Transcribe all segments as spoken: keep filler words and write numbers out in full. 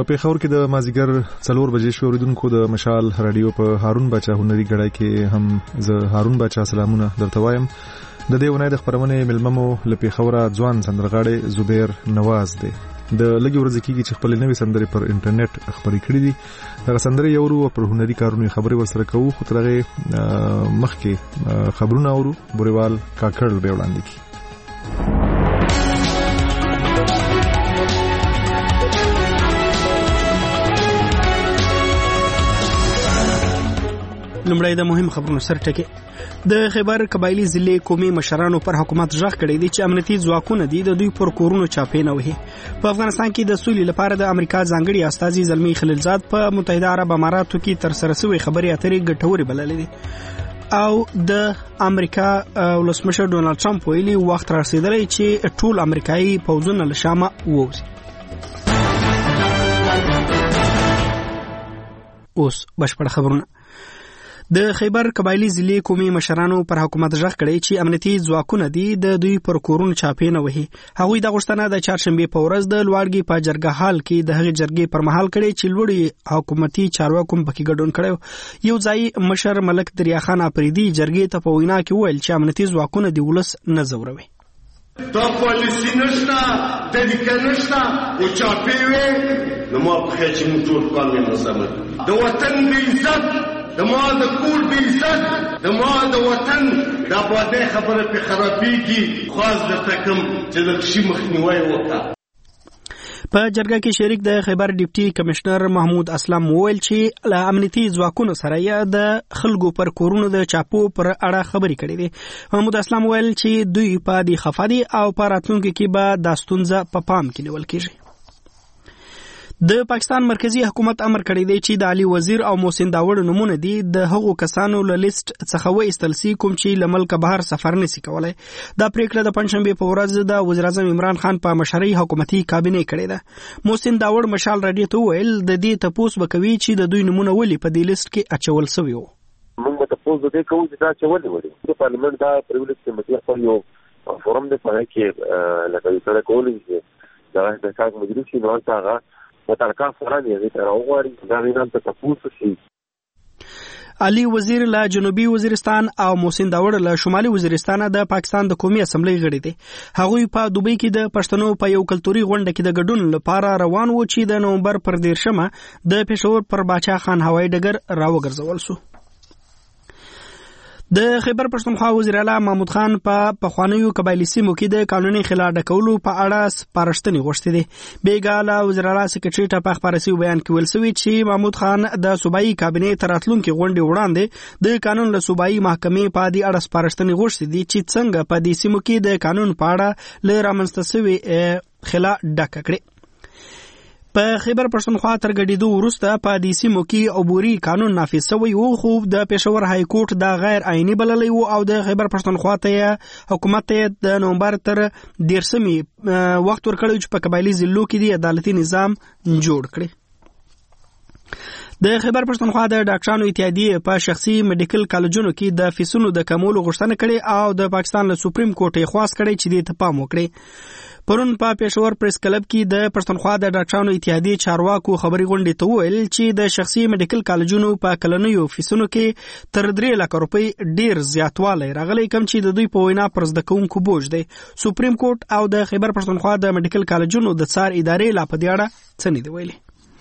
په پیښور کې د مازیګر څلور بجې شو. اوریدونکو د مشال رادیو په هارون باچا هنري غړای کې هم زه هارون باچا سلامونه درته وایم. د دې ونې د خبرونه ملممو لپیښوره ځوان سندرغاړي زبیر نواز دی. د لګي ورځ کېږي چې خپل نوې سندرې پر انټرنیټ خبرې کړې دي. دا سندرې یو ورو پر هنري کارونو خبرې ورسره کوو، خو ترغه مخکې خبرونه اورو. بوريوال کاکړ به وړاندې کی. لمړی د مهم خبرونو سر ټکی. د خیبر قبایلی ضلع قومي مشرانو پر حکومت ژغ کړی دی چې امنیتي ځواکونه دي د دوی پر کورونو چاپې نه وهي. په افغانستان کې د سولې لپاره د امریکا ځانګړي استازي زلمی خلیلزاد په متحده عرب اماراتو کې تر سره شوی خبرې اترې ګټورې بللې دي او د امریکا ولسمشر ډونالد ټرمپ ویلي وخت رسیدلی چې ټول امریکایي پوځونه له شامه ووځي. اوس بشپړ خبرونه. د خیبر قبایلی ضلع قومي مشرانو پر حکومت ژغ کړی چې امنیتي ځواکونه دي د دوی پر کورونو چاپې نه وهي. هغوی د غوښتنه د چهارشنبې په ورځ د لوړګي په جرګه حال کې د هغې جرګې پر مهال کړی چې لوړي حکومتي چارواکو پکې ګډون کړی. یو ځای مشر ملک دریاخان اپریدي جرګې ته په وینا کې وویل چې امنیتي ځواکونه د ولس نه ځوروي. دا پالیسي نشته، طریقه نشته او چاپې وي نو ما په چې موږ ټول کار منظم د وطن بې عزت د ما د کور بې عزت د ما د وطن د آبادۍ خبره پې خرابېږي. خاص درته کوم چې د کشي مخنیوی وکړه. په جرګه کې شریک د خیبر ډیپټي کمشنر محمود اسلام وویل چې له امنیتي ځواکونو سره یې د خلکو پر کورونو د چاپو پر اړه خبرې کړې دي. محمود اسلام وویل چې دوی په دې خفه دي او په راتلونکي کې به دا ستونزه په پام کې نیول کېږي. د پاکستان مرکزی حکومت امر کړی دی چې د علي وزیر او محسن داوړ نمونه دي د هغو کسانو له لیست څخه وایستل سي کوم چې له ملک بهر سفر نشي کولای. دا پریکړه د پنځشنبې په ورځ د وزیر اعظم عمران خان په مشرۍ حکومتي کابینه کړې ده. محسن داوړ مشال رادیو ته ویل د دې تپوس وکوي چې د دوی نمونه ولې په دې لیست کې اچول شوی وو. موږ ته تپوس د دې کوو چې دا چولې وړي د پارلیمنت دا پریویلیج کمیټه خپل یو فورم د پاره کې لکه سره کولې چې دا د کار مجلس نو هغه وترکا فرانه دې تر اوغوري دا وینم ته تاسو شي. علي وزیر له جنوبي وزیرستان او محسن داوړ له شمالي وزیرستان د پاکستان د قومي اسمبلی غړي دي. هغوی په دوبۍ کې د پښتنو په یو کلتوري غونډه کې د ګډون لپاره روان وو چې د نومبر پر دیرشمه د پېښور پر باچا خان هوایي ډګر راوګرځول شو. د خیبر پښتونخوا وزیر اعلی محمود خان په پخوانیو قبایلی سیمو کې د قانوني خلا ډکولو په اړه سپارښتنې غوښتې دي. بیګاله وزیر اعلی سکرټری ته په خبرسي بیان کې ویل شوی چې محمود خان د صوبایي کابینې تر راتلونکي غونډې وړاندې د قانون له صوبایي محکمې په دې اړه سپارښتنې غوښتې دي چې څنګه په دې سیمو کې د قانون په اړه له رامنځته شوي خلا ډکه کړي. په خیبر پښتونخوا تر ګډېدو وروسته په دې سیمو کې عبوري قانون نافذ شوی و، خو د پېښور های کورټ دا غیر عیني بللی و او د خیبر پښتونخوا ته حکومت ته د نومبر تر دیرشمې وخت ورکړی چې په قبایلي ضلعو کې د عدالتي نظام جوړ کړي. د خیبر پښتونخوا د ډاکټرانو اتحادیې په شخصي میډیکل کالجونو کې د فیسونو د کمولو غوښتنه کړې او د پاکستان له سپریم کورټ یې خواست کړی چې دې ته پام وکړي. پرون په پېښور پریس کلب کې د پښتونخوا د ډاکټرانو اتحادیې چارواکو خبري غونډې ته وویل چې د شخصي میډیکل کالجونو په کلنیو فیسونو کې تر درې لک روپۍ ډیر زیاتوالی راغلی، کوم چې د دوی په وینا پر زده کوونکو بوج دی. سپریم کورټ او د خیبر پښتونخوا د میډیکل کالجونو د څار ادارې لا په دې اړه څه نه دی ویلي.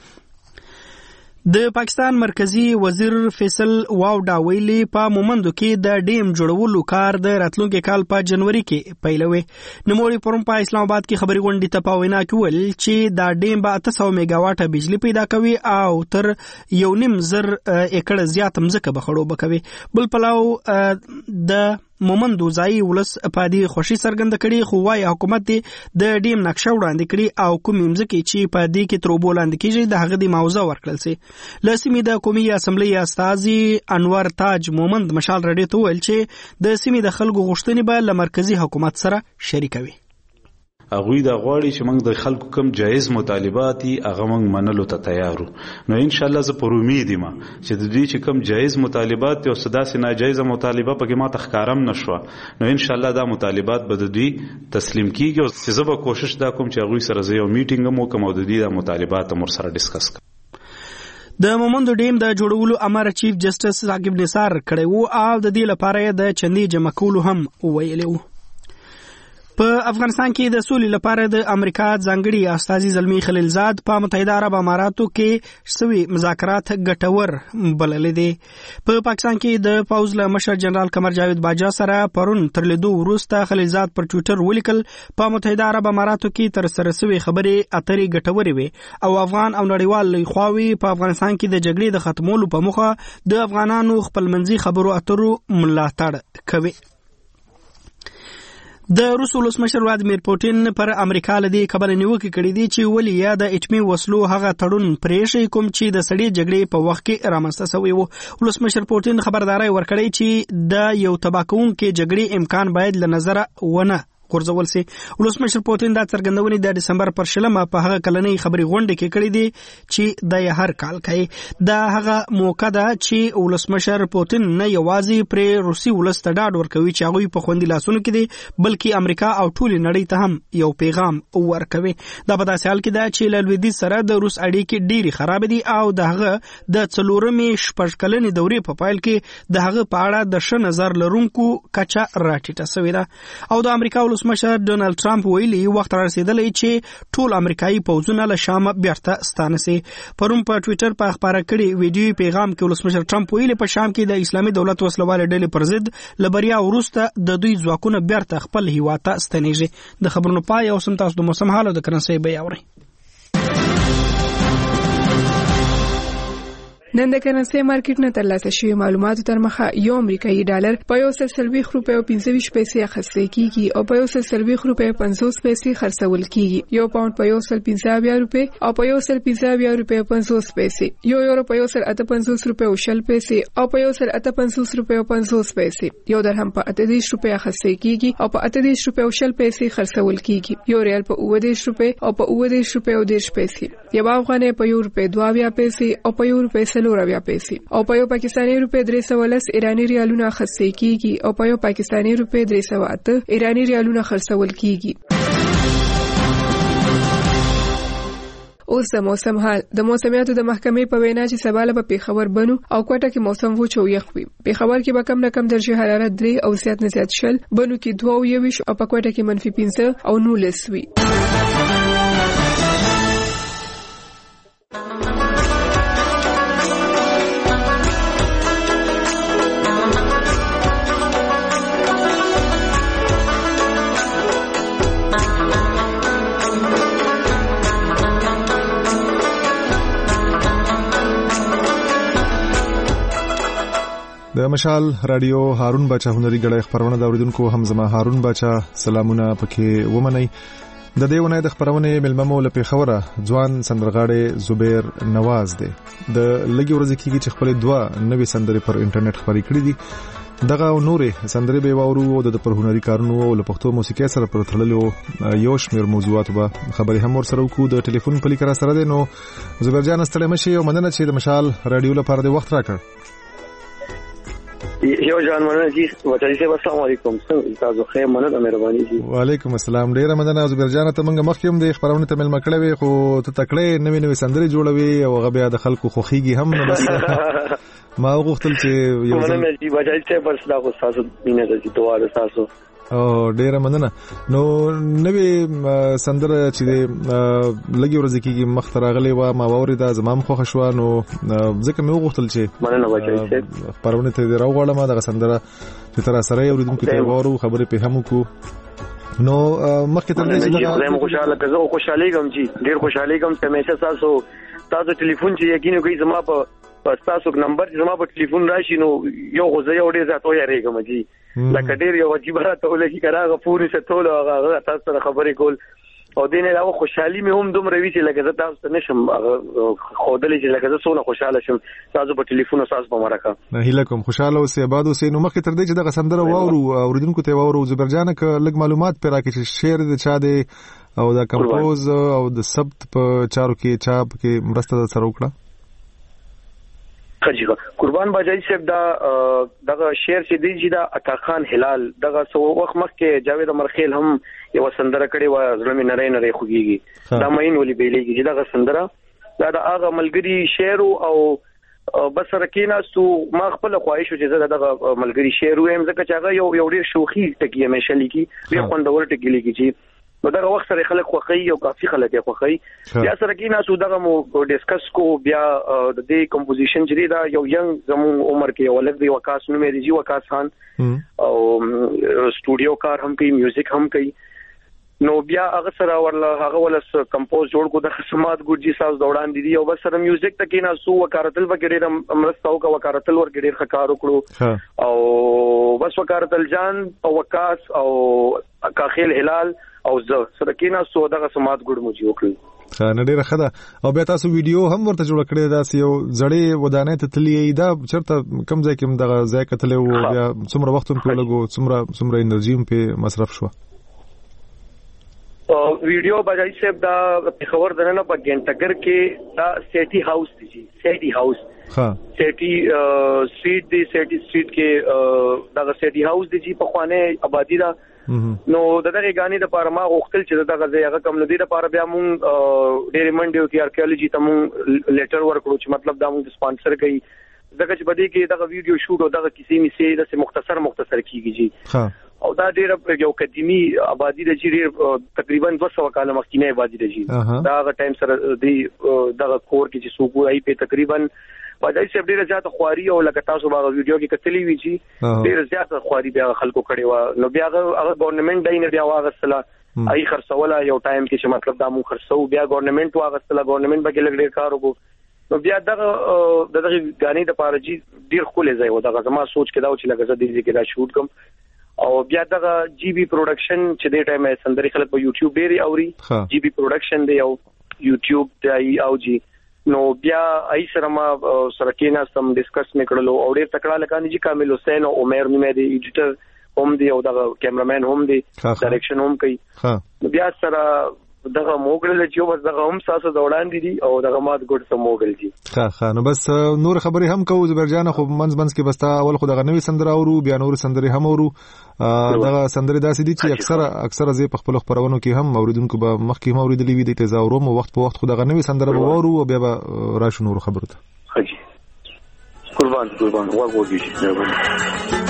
د پاکستان مرکزی وزیر فیصل واوډا ویلي په مومندو کې د ډیم جوړولو کار د راتلونکي کال په جنوري کې پیلوي. نوموړي پرون په اسلام آباد کې خبري غونډې ته په وینا کې ویل چې دا ډیم به اته سوه میگا واټه بجلی پیدا کوي او تر یو نیم زر ایکړ زیات مځکه به خړوبه کوي. بل پلاو د مومندو ځای ولس په دې خوشي څرګنده کړي، خو وايي حکومت د ډیم نقشه وړاندې کړي او کومې مځکې چې په دې کې تر اوبو لاندې کېږي د هغه د معاوضه ورکړل سي. له سیمې د قومي اسمبلۍ استازي انور تاج مومند مشال رډي ته ویل چې د سیمې د خلکو غوښتنې به له مرکزي حکومت سره شریکوي. هغه د غواړي چې موږ د خلکو کم جایز مطالبات هغه موږ منلو ته تیارو. نو ان شاء الله زه پر امید یم چې د دې چې کم جایز مطالبات او سداسي ناجایز مطالبه پکې ما تخکارم نشو، نو ان شاء الله دا مطالبات به د دې تسلیم کیږي او چې زه به کوشش دا کوم چې هغه سره یو میټینګ مو کوم او د دې مطالبات مر سره ډیسکس کوم. د مومندو ډیم د جوړولو امر چیف جسټس راغب نثار کړی وو او د دې لپاره د چندي جمع کولو هم ویلی وو. په افغانستان کې د سولې لپاره د امریکا ځانګړي استازي زلمی خلیلزاد په متحده عرب اماراتو کې سوي مذاکرات ګټور بللې دي. په پاکستان کې د پوز له مشر جنرال قمر جاوید باجا سره پرون تر لیدو وروسته خلیلزاد پر ټوئیټر ولیکل په متحده عرب اماراتو کې تر سره سوي خبرې اترې ګټورې وي او افغان او نړیوال خواوي په افغانستان کې د جګړې د ختمولو په موخه د افغانانو خپلمنځي خبرو اترو ملاتړ کوي. د روس ولسمشر ولادیمیر پوتین پر امریکا لدی کبل نیوکه کړې دي چې ولې یا د اټمی وسلو هغه تړون پرېښی کوم چې د سړي جګړې په وخت کې رامنځته شوی وو. ولسمشر پوتین خبرداري ورکړې چې د یو تباکونکو جګړې امکان باید له نظر ونه غورځول سي. ولسمشر پوتین دا څرګندونې د دسمبر پر شلمه په هغه کلنۍ خبري غونډه کې کړې دي چې د هر کال کوي. دا هغه موقع ده چې ولسمشر پوتین نه یوازې پر روسي ولست ډاډ ورکوي چې هغه په خوندي لاسونو کې دي، بلکې امریکا او ټول نړۍ ته هم یو پیغام ورکوي. دا په داسې حال کې ده چې له لویدیځ سره د روس اړیکې ډېری خراب دي او د هغه د څلورمې شپږ کلنې دورې په پایل کې د هغه په اړه د ښه نظر لرونکو کچه راټیټه شوې ده. او د امریکا مشر ډونالد ټرمپ ویلي وخت را رسیدلی چې ټول امریکایي پوځونه له شامه بیرته ستانه سي. پرون په ټوئیټر په خبره کړي ویډیو پیغام کې ولسمشر ټرمپ ویلي په شام کې د اسلامي دولت وسلوال ډلې پر ضد لبریا وروسته د دوی ځواکونه بیرته خپل هیواد ته ستنیږي. د خبرونو پای او سم تاسو د موسم حالو د کرنسي بیاوري. نن د کرنسي مارکیټ نه ترلاسه شوی معلوماتو تر مخه یو امریکایي ډالر په یو سل سلويخ روپیو پنځه ویشت پیسې اخیستل کیږي او په یو سل سلويخ روپیو پنځوس پیسې خرڅول کیږي. یو پاوند په یو سل پنځه اویا روپۍ او په یو سل پنځه اویا روپیو پنځوس پیسې، یو یورو په یو سل اته پنځوس روپیو شل پیسې او په یو سل اته پنځوس روپیو پنځوس پیسې، یو درهم په اته دېرش روپۍ اخیستل کیږي او په اته دېرش روپیو شل پیسې خرڅول کیږي. یو ریال په اوه دېرش روپۍ او په اوه دېرش روپیو دېرش پیسې، یو افغانۍ په یو روپۍ دوه اویا پیسې او په یو روپۍ څلور اویا پیسې او په یو پاکستاني روپۍ درې سوه لس ایراني ریالونه اخیستل کیږي او په یو پاکستاني روپۍ درې سوه اته ایراني ریالونه خرڅول کیږي. اوس د موسم حال. د موسمیاتو د محکمې په وینا چې سبا له پیښور بنو او کوټه کې موسم وچ او یخ وي. پیښور کې به کم نه کم درجه حرارت درې او زیات نه زیات شل، بنو کې دوه او یویش او په کوټه کې منفي پنځه او نولس وي. د مشال رادیو هارون بچا هنري غړې خبرونه د اوریدونکو هم زما هارون بچا سلامونه پکې ومني. د دې ونې د خبرونه ملممو لپاره خوره ځوان سندرغاړي زبیر نواز دی. د لګي ورځ کېږي چې خپل دوا نوې سندرې پر انټرنیټ خبري کړې دي. دغه نورې سندرې به وورو او د پر هنري کارونو او له پښتو موسیقي سره پر تړلو یو شمېر موضوعات به خبرې هم ور سره وکړو. د ټلیفون په لیکره سره دی. نو زبیر جان ستړی مشي او مننه چې د مشال رادیو لپاره د وخت راکړ. یو جان مننه جی وټای سه السلام علیکم. څنګه تاسو خیر مننه مهرباني جی. وعلیکم السلام. ډیره مننه زبیر جان ته موږ مخکې هم د خبرونه ته مل مکړې خو ته تکړه نوې نوې سندرې جوړوي او غبیا د خلکو خوخيږي هم نه بس ما وغوښتل چې یو مننه جی وټای سه بس دا خو تاسو مینه د دوه تاسو او ډیره مننه. نو نوې سندره چې لګي ورځ کېږي مخ ته راغلې و ما ووري دا زمام خوښ شو. نو ځکه مې وغوښتل چې مننه وکړئ پرونه ته راوغړم دا سندره چې تر سره اوریدونکو ته وورو خبرې په هم کو. نو مخکې ته نه چې زه خوشاله کزه خوشاله کوم چې ډیر خوشاله کوم چې مې تاسو تاسو ټلیفون چې یقین کوي زما په پس تاسو نمبر زما په ټلیفون راشي نو یو غوځي او ډیر ځاتو یې ریګم جی لکه ډیر یو عجیب راته ولګي کراغه پوری څه ټول هغه تاسو سره خبرې کول او دینه راو خوشحالي مې هم دومره وی چې لکه زه تاسو نشم خودلې چې لکه زه څونه خوشاله شم تاسو په ټلیفون تاسو په مرکه نه هیله کوم خوشاله اوسې آباد اوسې. نو مخکې تر دې چې دغه سندره واورو اوریدونکو ته واورو زبر جان ک لګ معلومات پر راکې چې شعر د چا دی او د کمپوز او د ثبت په چارو کې چاپ کې مرسته سره وکړه. خجیغه قربان باجای صاحب دا دغه شعر چې دی چې دا عطا خان هلال دغه سو وخت مخکې جاوید مرخیل هم یو سندره کړي و زړه مې نری نری خوږيږي دا مین ولي بیلېږي چې دغه سندره دا د هغه ملګری شعر او بس رکینا سو ما خپل خواهش چې زه دغه ملګری شعر وایم ځکه چې هغه یو یو ډیر شوخي ټکی همیشه لیکي وی خوندور ټکی لیکي چې نو دغه وخت سره خلک خوخی او کافي خلک خوخی بیا سره کې نه سو دغه مو ډیسکس کو بیا د دې کمپوزیشن چې دا یو ینګ زمو عمر کې ولګ دی وکاس نو مې دی وکاس خان او سټوډیو کار هم کوي میوزیک هم کوي نو بیا هغه سره ورله هغه ولس کمپوز جوړ کو د خصمات ګورجی ساز دوړان دي او بس سره میوزیک تکې نه سو وکارتل وګړي امرستاو کا وکارتل ورګړي خکار وکړو او بس وکارتل جان او وکاس او کاخیل هلال او زه سره کې نه سو دغه سمات ګډ مو جوړ کړل. ها نه ډیره خده او بیا تاسو ویډیو هم ورته جوړ کړی دا یو زړې ودانې ته تللی دا چرته کم ځای کې دغه ځای کتلې وو بیا څومره وخت په لګو څومره څومره انرژي په مصرف شو. ویډیو بجای صاحب دا خبر درنه په ګنټګر کې دا سیټي هاوس دی سیټي هاوس ها سیټي سټریټ دی سیټي سټریټ کې دا سیټي هاوس دی چې په خوانه آبادی دا نو دغه غانې د پاره ما غوښتل چې دغه ځای هغه کم ندی د پاره بیا مونږ ډېر منډیو کې آرکیولوژي ته مونږ لیټر ورکړو چې مطلب دا مونږ سپانسر کوي دغه چې بده کې دغه ویډیو شوټ او دغه کیسې می سي د مختصر مختصر کیږي جی او دا ډېر یو قدیمی آبادی د جې تقریبا دوه سوه کال مخکینه آبادی د جې دا هغه ټایم سره دی دغه کور کې چې سوق وای په تقریبا باندې چې ډیره زیاته خواري او لکه تاسو باغ ویډیو کې کتلی وی چې ډیره زیاته خواري بیا خلکو کړي و نو بیا هغه گورنمنت دای نه بیا واغسله ای خرڅوله یو ټایم کې چې مطلب دا مو خرڅو بیا گورنمنت واغسله گورنمنت به لګ ډیر کار وکړو نو بیا دغه دغه غانې د پاره جی ډیر خولې ځای و دغه زما سوچ کې دا چې لګه زه دې کې دا شوټ کوم او بیا دغه جی بی پروډکشن چې د ټایم سندري خلک په یوټیوب ډیری اوري جی بی پروډکشن دی او یوټیوب دی او جی نو بیا ای سره ما سره کې نه سم ډیسکس میکړلو او ډیر تکړه لکه نجی کامل حسین او عمر مې دی ایډیټر هم دی او دغه کیمرامین هم دی ډایرکشن هم کوي بیا سره دغه موګل چې بس دغه هم ساسو دوړان دي او دغه مات ګډ سم موګل دي ښه ښه نو بس نور خبرې هم کوو زبرجان خو منځ منځ کې بس تا اول خو دغه نوې سندره اورو بیا نور سندره هم اورو دغه سندره داسې دي چې اکثره اکثره زه په خپل خبرونو کې هم اوریدونکو به مخکې هم اوریدلې وي د تیزا اورو مو وخت په وخت خو دغه نوې سندره به اورو او بیا به راشو نور خبرته حاجی قربان قربان واغوږی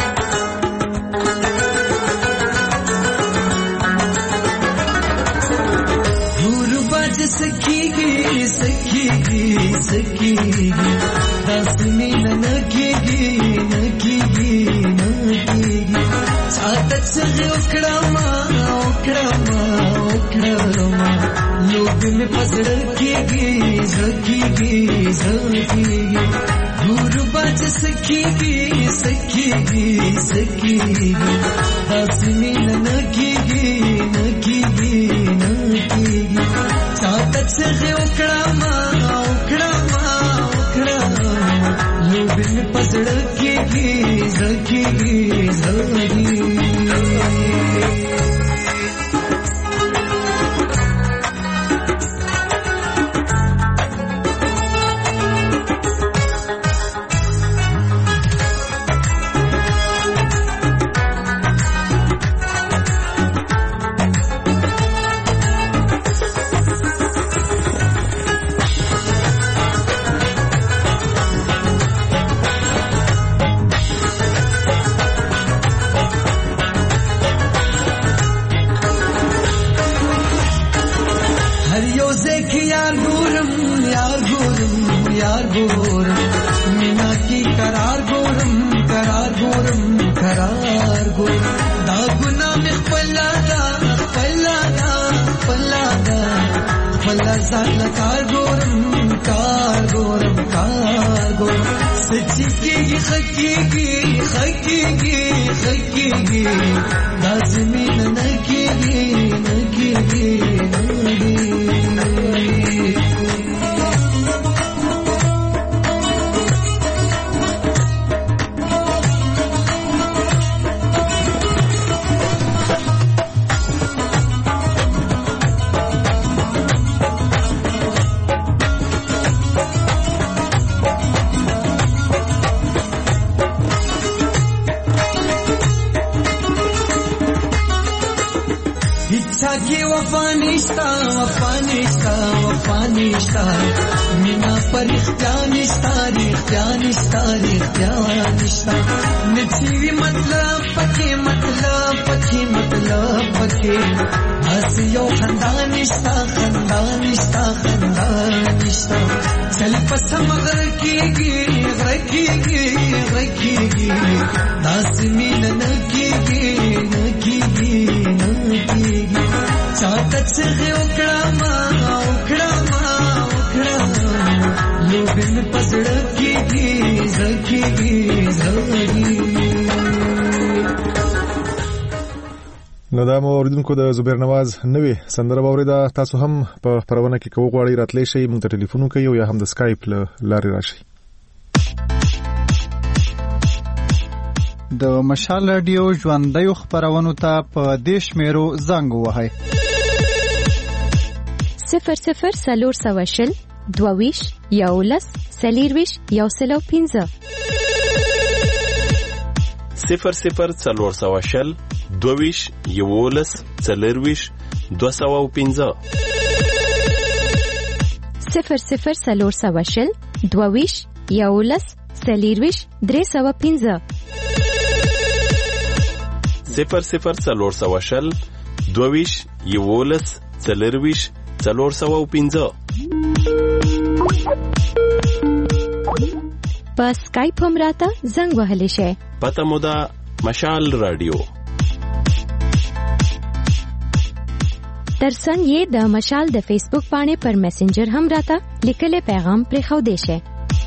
सखीगी सखीगी सखीगी दासनी नकीगी नकीगी नकीगी सातक से उकड़ा मा उकड़ा मा उकड़ा मा लोग में पसड़ कीगी सखीगी सखीगी दूर बाज सखीगी सखीगी सखीगी दासनी नकीगी नकीगी नकीगी सातक से उकड़ा मा उकड़ा मा उकड़ा मा लोग में पसड़ कीगी सखीगी सखीगी کې وفا نشتا وفا نشتا وفا نشتا مینا پر اختیار نشتا اختیار نشتا اختیار نشتا نچوي مطلب پکې مطلب پکې مطلب پکې اس یو خندان نشتا خندان نشتا خندان نشتا چل پس مغر کېږي غر کېږي غر کېږي داس مين نه کېږي نه کېږي نه کېږي چاته چې وکړه ما وکړه ما وکړه لوبن پسړه کېږي زکېږي زکېږي. نو دا مو اوریدونکو د زبیر نواز نوې سندره واوریده. تاسو هم په خبرونه کې کوو غواړئ راتلی شئ موږ ته ټلیفون وکړئ یا هم د سکایپ له لارې راشئ. د مشال رادیو ژوندیو خبرونو ته په دې شمیرو زنګ ووهئ: صفر صفر څلور سوه شل دوه ویشت یولس څلېرویشت یو سل او پنځه صفر صفر څلور سوه شل دوه ویشت یولس څلېرویشت دوه سوه او پنځه صفر صفر څلور سوه شل دوه ویشت یولس څلېرویشت درې سوه پنځه صفر صفر څلور سوه شل دوه ویشت یولس څلېرویشت څلور سوه او پنځه. په سکایپ هم راته زنګ وهلی شئ. پته مو ده مشال رادیو. ترڅنګ یې د مشال د فیسبوک باندې پر میسنجر هم راته لیکلی پیغام پرېښودی شئ.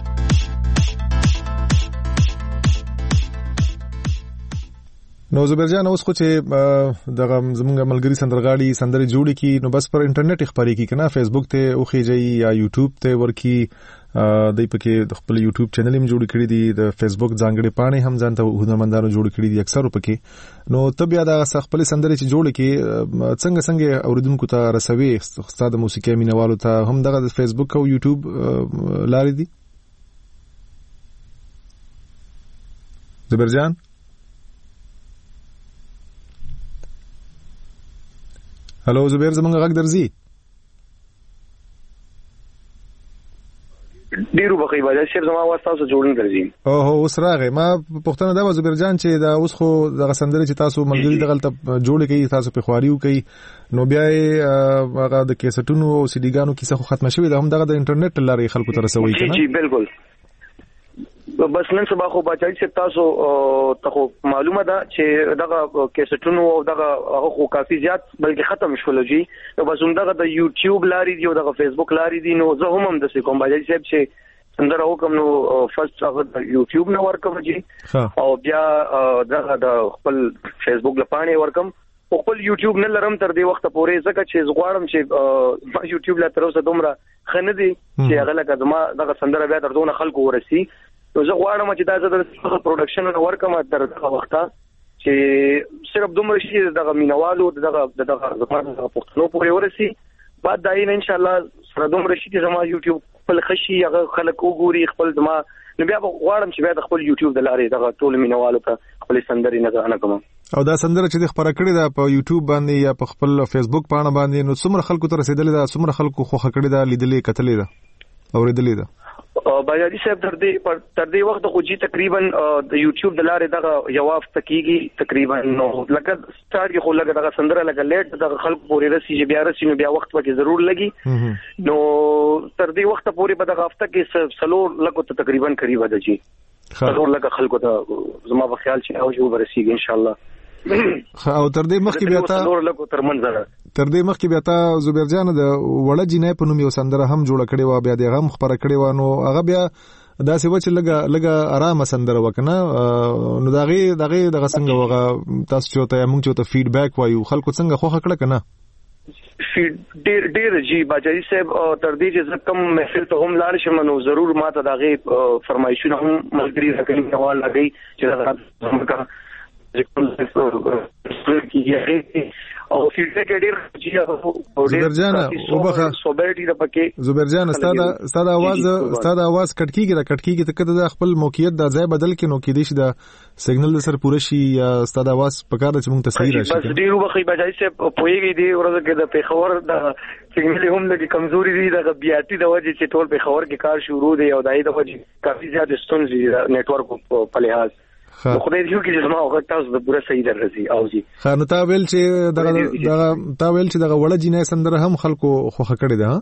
نو زبیر جان اوس خو چې دغه زمونږ ملګری سندرغاړي سندرې جوړې کی نو بس پر انټرنیټ خبرې کی کنه فیسبوک ته او خېږي یا یوټیوب ته ورکی دای په کې د خپل یوټیوب چینل هم جوړ کړی دی د فیسبوک ځانګړي پاڼې هم ځانته هنرمندانو جوړ کړی دي اکثر په کې. نو ته بیا د خپل سندرې چې جوړ کی څنګه څنګه اوریدونکو ته رسوي استاد موسیقي مینوالو ته هم دغه فیسبوک او یوټیوب لارې دي زبیر جان؟ هلو زبیر زمونږ غږ درځي؟ ډیرو بخې باید شپ زما واست تاسو جوړن درځي. او هو اوس راغی. ما پوښتنه دا و زبیر جان چې دا اوس خو دغه سندرې چې تاسو ملګری دغلته جوړ کړي تاسو په خواریو کوي نو بیا هغه د کیسټونو او سی ډي ګانو کیسه خو ختمه شوې ده هم دغه د انټرنیټ لارې خلکو ته رسوي کنه؟ جی بالکل. بس نن سبا خو بچای چې تاسو ته خو معلومه ده چې دغه کیسټونو او دغه خو کافي زیات بلکې ختم شول جی. نو بس هم دغه د یوټیوب لارې دی او دغه فیسبوک لارې دی. نو زه هم هم د کوم بچای صاحب چې څنګه راوکم نو فرست هغه د یوټیوب نه ورکم جی او بیا دغه د خپل فیسبوک لپاره ورکم خپل یوټیوب نه لرم تر دې وخت پورې ځکه چې زغواړم چې یوټیوب لا تر اوسه دومره خنه دي چې هغه لکه زما دغه سندره بیا درځونه خلکو ورسي. نو زه غواړم چې دا زه د پروډکشن ورکم تر دغه وخت چې صرف دومره شي دغه مینوالو دغه دغه پښتنو پورې ورسي. بعد دا یې ان شاء الله سره دومره شي چې زما یوټیوب خپل خشي هغه خلک وګوري خپل زما نو بیا غواړم چې بیا د خپل یوټیوب د لارې دغه ټول مینوالو ته خپل سندرې نه نه کوم. او دا سندره چې د خبره کړې ده په یوټیوب باندې یا په خپل فیسبوک باندې باندې نو څومره خلکو ته رسیدلې ده څومره خلکو خوښه کړې ده لیدلې کتلې ده اوریدلې ده؟ بایادي صاحب تر دې تر دې وخت خو جی تقریبا د یوټیوب د لارې دغه جواب تکیږي تقریبا نو لکه سٹارټ کې خو لګه دغه سندره لګه لیټ دغه خلک پورې رسي چې بیا رسي نو بیا وخت پکې ضرور لګي. نو تر دې وخت پورې په دغه هفته کې سلور لګو ته تقریبا قریب ده جی سلور لګه خلکو ته زما په خیال چې او جو برسیږي ان شاء الله. او تر دې مخکې بیا تا سلور لګو تر منځره تر دې مخکې بیا تا زبیر جان د وړه جنې په نوم یو سندره هم جوړه کړې و بیا د غم خبره کړې و نو هغه بیا داسې و چې لګه لګه آرامه سندره وکنه نو دغه دغه دغه څنګه وغه تاسو چې ته موږ چې ته فیډبیک وایو خلکو څنګه خوښه کړه کنه؟ ډېر ډېر جی باجری صاحب تر دې چې کم محفل ته هم لاړ شم نو ضرور ماته دغه فرمایشونه هم ملګری راکړي نو لګي چې دا او فیډبیک ډیر چې او زبیر جان او بخه سوبرټی د پکې زبیر جان ستاده ستاده आवाज ستاده आवाज کټکیږي د کټکیږي ته کده د خپل موقعیت د ځای بدل کې نو کې دي چې د سیګنل د سر پوره شي یا ستاده आवाज پکاره چې موږ تصویر راشي بس ډیرو بخې بجای سه پويږي دی ورته کې د پیښور د سیګنل هم لګي کمزوري دي د بیاتی د وجه چې ټول پیښور کې کار شروع دی او دای د وجه کافي زیات ستونزې نتورک په لحاظ خو دې یو کې زما وخت تاسو د پوره صحیح درځي او جی خانو تا ویل چې دغه دغه تا ویل چې دغه وړه جنې سندره هم خلکو خوخه کړی ده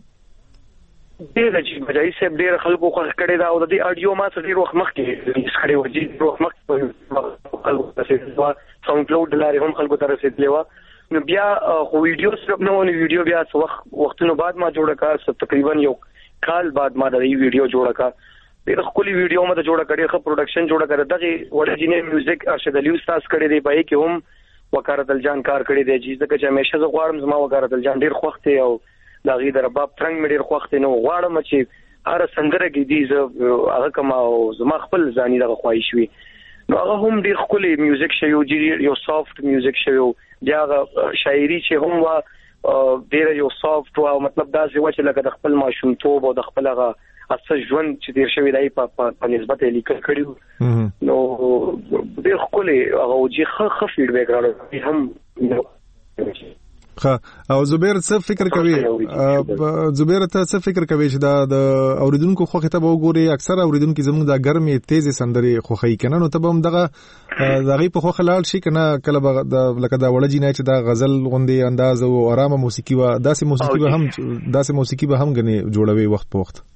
ډېر چې بجای سه ډېر خلکو خوخه کړی ده او د دې اډیو ما څه ډېر وخت مخکې سکړی و چې وخت مخکې خلکو ته ساوند کلاود لاري هم خلکو ته رسیدلی و نو بیا خو ویډیو سره نو ویډیو بیا څو وخت وختونو بعد ما جوړه کا تقریبا یو کال بعد ما د ویډیو جوړه کا ډېر خولي ویډیو مته جوړه کړې خو پروډکشن جوړه کړې دغه وړجینې میوزیک ارشد علی استاد کړې دی پای کې هم وکارت الجان کار کړی دی چې ځکه چې همیشه زه غواړم زما وکارت الجان ډېر خوښ دی او دا غي در باب ترنګ مې ډېر خوښ دی نو غواړم چې هر سندره کې دی زه هغه کما او زما خپل ځاني دغه خواهش وي نو هغه هم ډېر خولي میوزیک شوی یو سافت میوزیک شوی بیا شاعري چې هم وا ډېر یو سافت او مطلب دا چې لکه د خپل ماشومتوب او د خپل هغه اصل ژوند چې تیر شوی دی په نسبت لیکل کړیو نو ډېر خولي هغه چې خ خ فیډبیک راغلی هم ښه او زبیر څه فکر کوي زبیر ته څه فکر کوي چې دا د اوریدونکو خو خطاب وګوري اکثر اوریدونکو زموږ د ګرمې تیزه سندري خوخی کنه نو ته هم دغه دغه په خو خلال شي کنه کله د لکه دا وړه جنای چې دا غزل غوندي انداز او آرامه موسیقي و داسې موسیقي به هم داسې موسیقي به هم غني جوړوي وخت په وخت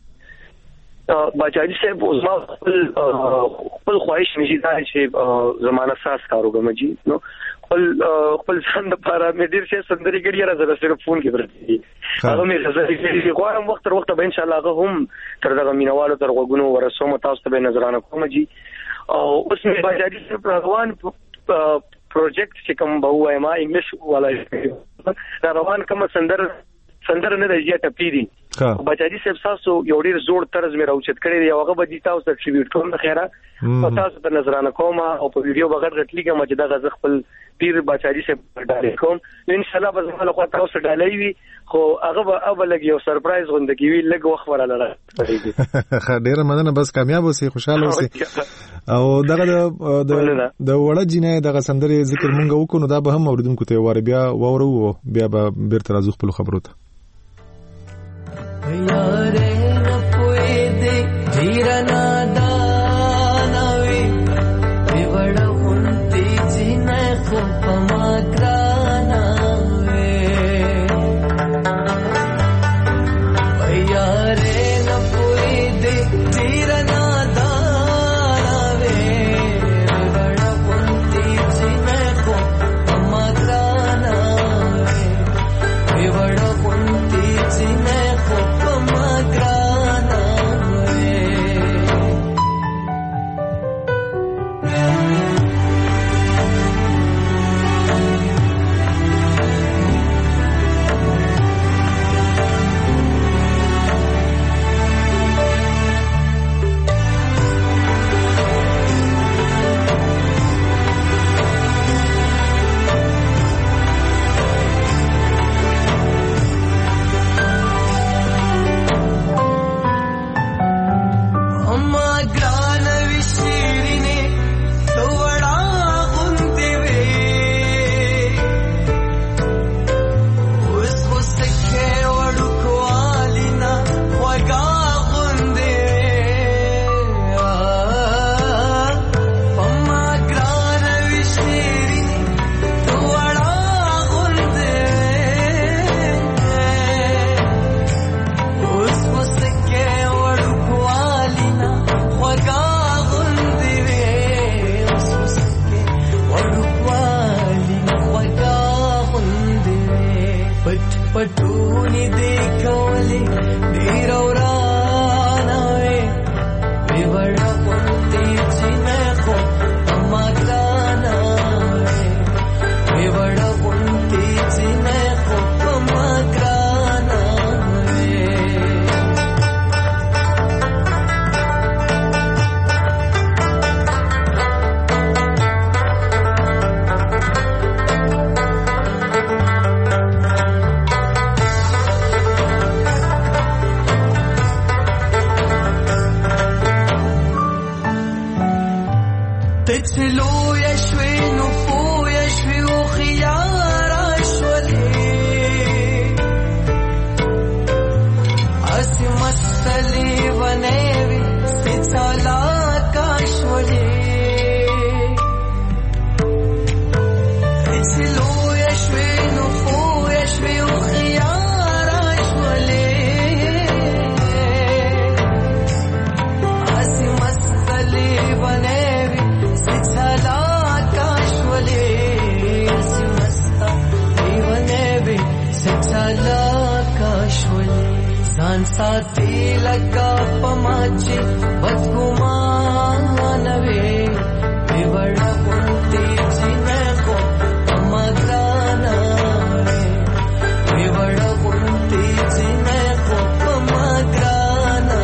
باچاجي صاحب زما خپل خپل خواهش نشي دا چې زمانه ساس کارو کوم جی نو خپل خپل ځان د پاره مې ډیر څه سندري کړي راځه صرف فون کې ورته هغه مې راځي غواړم وخت تر وخت به ان شاء الله هغه هم تر دغه مینوالو تر غوګونو ورسوم تاسو ته نظرانه کوم جی او اوس مې باچاجي صاحب روان پروجیکټ چې کوم به وای ما انګلیش ولا روان کوم سندر سندر نه دی ټپی دي بچاجي صاحب تاسو یو ډیر زوړ طرز مې راوچت کړی دی هغه به دي تاسو ته ټریبیوټ کوم خیره او تاسو ته نظرانه کوم او په ویډیو بغیر غټلی کوم چې دا غز خپل پیر بچاجي صاحب ډالې کوم ان شاء الله به زما له خوا تاسو ډالې وي خو هغه به اول لګي یو سرپرایز غونډه کی وی لګ وخت وراله راځي ډیر مننه بس کامیاب اوسئ خوشاله اوسئ او دغه د د وړه جنې دغه سندري ذکر مونږ وکړو نو دا به هم اوریدونکو ته واره بیا وورو بیا به بیرته راځو خپل خبرو ته یاره نپوی دے جیرنا دانوی بیوڑا ہنتی جینے خوب مگرانوی یاره نپوی دے جیرنا دانوی بیوڑا ہنتی جینے خوب مگرانوی بیوڑا ہنتی جینے پټونی دې کولې ډیر اورانوي بیوړه پونتي چې نه خو اما ګرانوي بیوړه پونتي چې نه خو اما ګرانوي تتلو يشوي نفو يشوي وخيار عشولي عسي مستلي ونيوي ستسالا كاشولي تتلو يشوي نفو يشوي وخيار عشولي عسي مستلي ونيوي ستسالا كاشولي عسي مستلي ونيوي ستسالا كاشولي ځان ساتي لکه پماچي بدګمان وي دی وړه پونتي چې نه کو پمګرانا وي وړه پونتي چې نه کو پمګرانا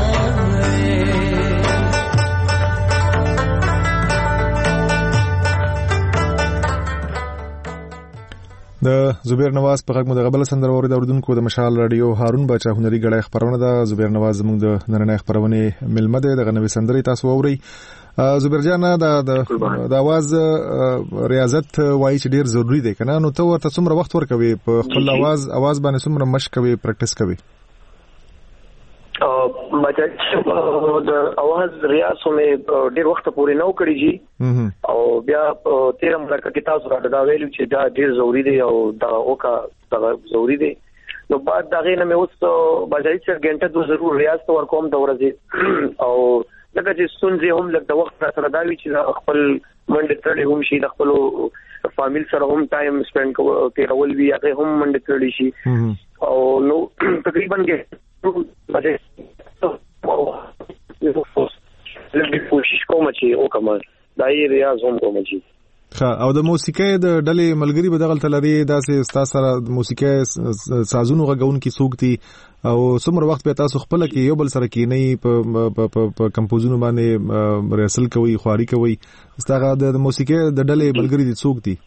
د زبیر نواز په غږ مو د غبل سندره اورید اوردونکو د مشال رادیو هارون بچا هنري غړای خبرونه ده. زبیر نواز زموږ د نننۍ خبرونه ملمه ده. دغه نوې سندري تاسو اورئ. زبیر جان دا د اواز ریاضت وایي چې ډیر ضروری دی کنه، نو ته ورته څومره وخت ورکوي په خپل اواز اواز باندې څومره مشق کوي پریکټیس کوي؟ مجاج د اواز ریاض مې ډیر وخت پورې نو کړی جی او بیا تیرم لکه کتاب سره دا ویلو چې دا ډیر ضروری دی او دا اوکا دا ضروری دی. نو بعد دا غینه مې اوس مجاج چې ګنټه دو ضرور ریاض ته ورکوم د ورځې او لکه چې سنځي هم لکه د وخت سره دا وی چې خپل منډه تړلې هم شي، د خپل فامیل سره هم ټایم سپند کول وی هغه هم منډه تړلې شي او نو تقریبا کې کوشش کوم چې او کوم دای ریاض هم کوم چې ها. او د موسیقۍ د ډلې ملګری به دغه تلري داسې استاد سره د موسیقۍ سازونو غږون کې څوک دي او څومره وخت به تاسو خپل کې یو بل سره کې نه په کمپوزونو باندې ریسل کوي خواري کوي؟ استاغه د موسیقۍ د ډلې ملګری دي څوک دي؟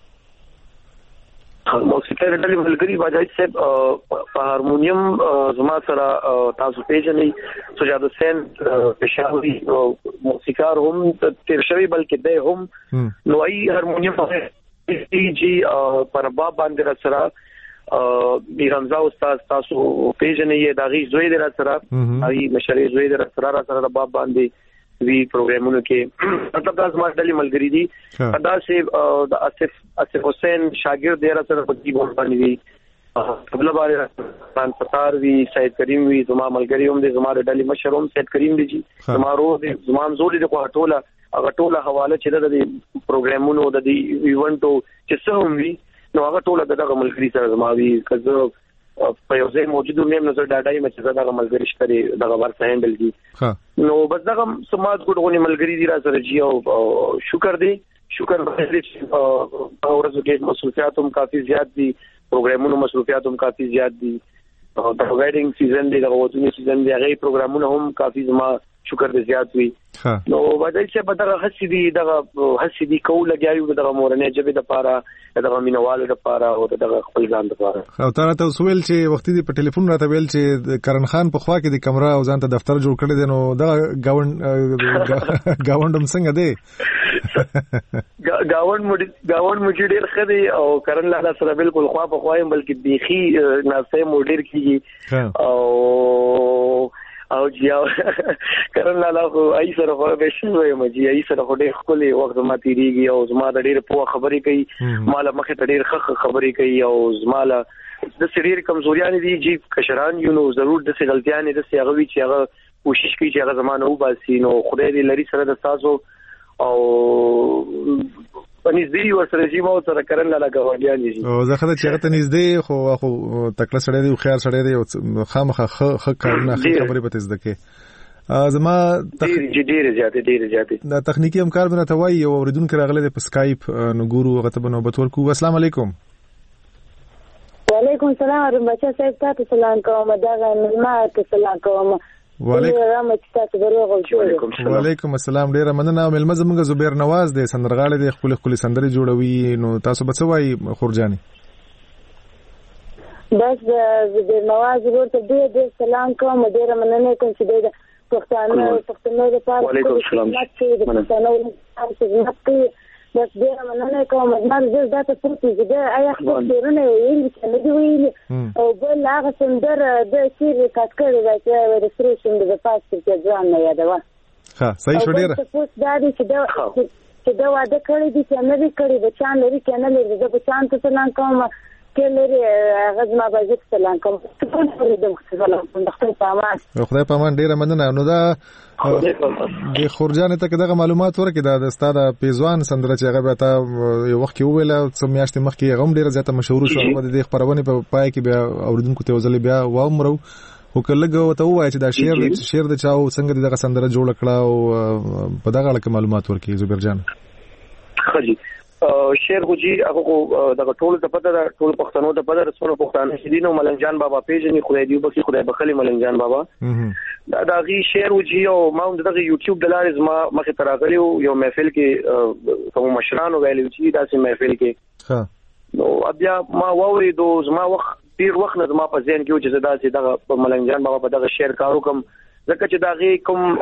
موسیقۍ د ډلې ملګری باجای صاحب په هارمونیم زما سره تاسو پیژنئ سجاد حسین پېښوري موسیقار هم تیر شوی بلکې دی هم نوای هارمونیم جی پر باب باندې را سره بیرمزا استاد تاسو پیژنئ داغي زوی در سره ای مشري زوی در سره را سره باب باندې وی پروګرامونو کې مطلب دا زما ډلې ملګری دي. دا سه د اسف اسف حسین شاګرد دی را سره په کیبورډ باندې وی قبل باندې خان ستار وی سید کریم وی زما ملګری هم دي، زما ډلې مشر هم سید کریم دي جی زما روح دي زما زولې د کوټوله هغه ټوله حواله چې د پروګرامونو د ایونټو چې څه هم وی نو هغه ټوله دغه ملګری سره زما وی کزه په یو ځای موجودو مې نظر ډاډای مې چې دغه ملګری شته دغه ورته هندل دي نو بس دغه سماج ګډونی ملګری دي را سره جی او شکر دی شکر دې چې اورزو کې مصروفیات هم کافي زیات دي، پروګرامونو مصروفیات هم کافي زیات دي، د ویډینګ سیزن دی د وځونی سیزن دی هغه پروګرامونه هم کافي زما شکر دې زیات وي. نو وځي چې په دغه حسي دي دغه حسي دي کول لګیاو دغه مورنه جبه د پاره دغه مینوالو د پاره او دغه خپل ځان د پاره. او تاسو ته ویل چې وخت دې په ټلیفون راته ویل چې کرن خان په خوا کې د کمره او ځان ته دفتر جوړ کړی دی، نو دا گاوند گاوندم څنګه دی؟ گاوند مډ گاوند مډ ډیر خدي او کرن لاله سره بالکل خوا په خوایم بلکې بيخي ناسه موډر کیږي او او جیاو کرن لاله خو ای سره خو به شوی مجي ای سره خو ډیر خولي وخت ما تیریږي او زما د ډیر په خبرې کوي مال مخه ډیر خخ خبرې کوي او زماله د سریر کمزوریان دي جی کشران یو نو ضرور د څه غلطیاں دي چې هغه وی چې هغه کوشش کوي چې هغه زمانه وباسي نو خدای دې لري سره د تاسو او نږدې ورسره جی مو سره کرن لاله غوډیان دي او زه خدای چې هغه ته نږدې خو خو تکړه سړی دی خو خیر سړی دی او خامخه خ کارونه خبرې به تزده کې زما ډېر ډېر زیاتې ډېر زیاتې دا تخنیکی امکان بنه توای او اوریدونکو راغله په اسکایپ نو ګورو هغه ته نوبت ورکو. السلام علیکم. وعلیکم السلام ورحمت الله. صاحب تاسو سلام کوم دا ما ته سلام کوم. وعلیکم السلام. ډیر مننه. ملمه زموږ زبیر نواز دی سندرغاړی دی خپل خپل سندري جوړوي، نو تاسو به څه وایي خورجاني؟ بس زبیر نواز ورته ډیر ډیر سلام کوم، ډیر مننه کوم چې د پښتانه پښتنو د پاره وعلیکم السلام د پښتنو د خدمت کوي بس ډیر مننه کوم زموږ زړه د تاسو ته د آیا خپل ډیرونه ویل چې نه دی ویل او بل هغه سندر د شیر کټ کړی دا چې ريستریشن د پاسپورت کې ځان نه یادوا ها صحیح شو ډیره تاسو دا دي چې دا چې دا واده کړی دي چې نه دی کړی د چا لري کنه لري د بچان ته سلام کوم کلری غزما باجت سلام کوم ټول د سلام کوم د خپل پامان خدای پامان ډیره مننه نو دا د خورجان ته دغه معلومات ورکړي دا د استاد پیزوان سندره چې هغه به تا یو وخت کې ویل چې میاشتې مخکې هغه هم ډیره زیاته مشهور شو په دې خبرونه په پای کې بیا اوریدونکو ته وزل بیا وامرو او کله ته وایي چې دا شعر د شعر د چاو څنګه دغه سندره جوړ کړه او په دغه اړه معلومات ورکړي زبیر جان خجی شعر خو جی هغه دغه ټول د پدر ټول پښتنو د پدر رسول پښتانه شیدین او ملنګ جان بابا پیژنې خدای دی وبخي خدای بخلی ملنګ جان بابا دا دغه شعر وجي او ما دغه یوټیوب د لارې ما مخه تراغلی یو محفل کې کوم مشران ویل چې دا سي محفل کې ها نو بیا ما ووري دو زما وخت ډیر وخت نه ما په ذهن کې چې دا چې دغه ملنګ جان بابا په دغه شعر کارو کوم ځکه چې دغه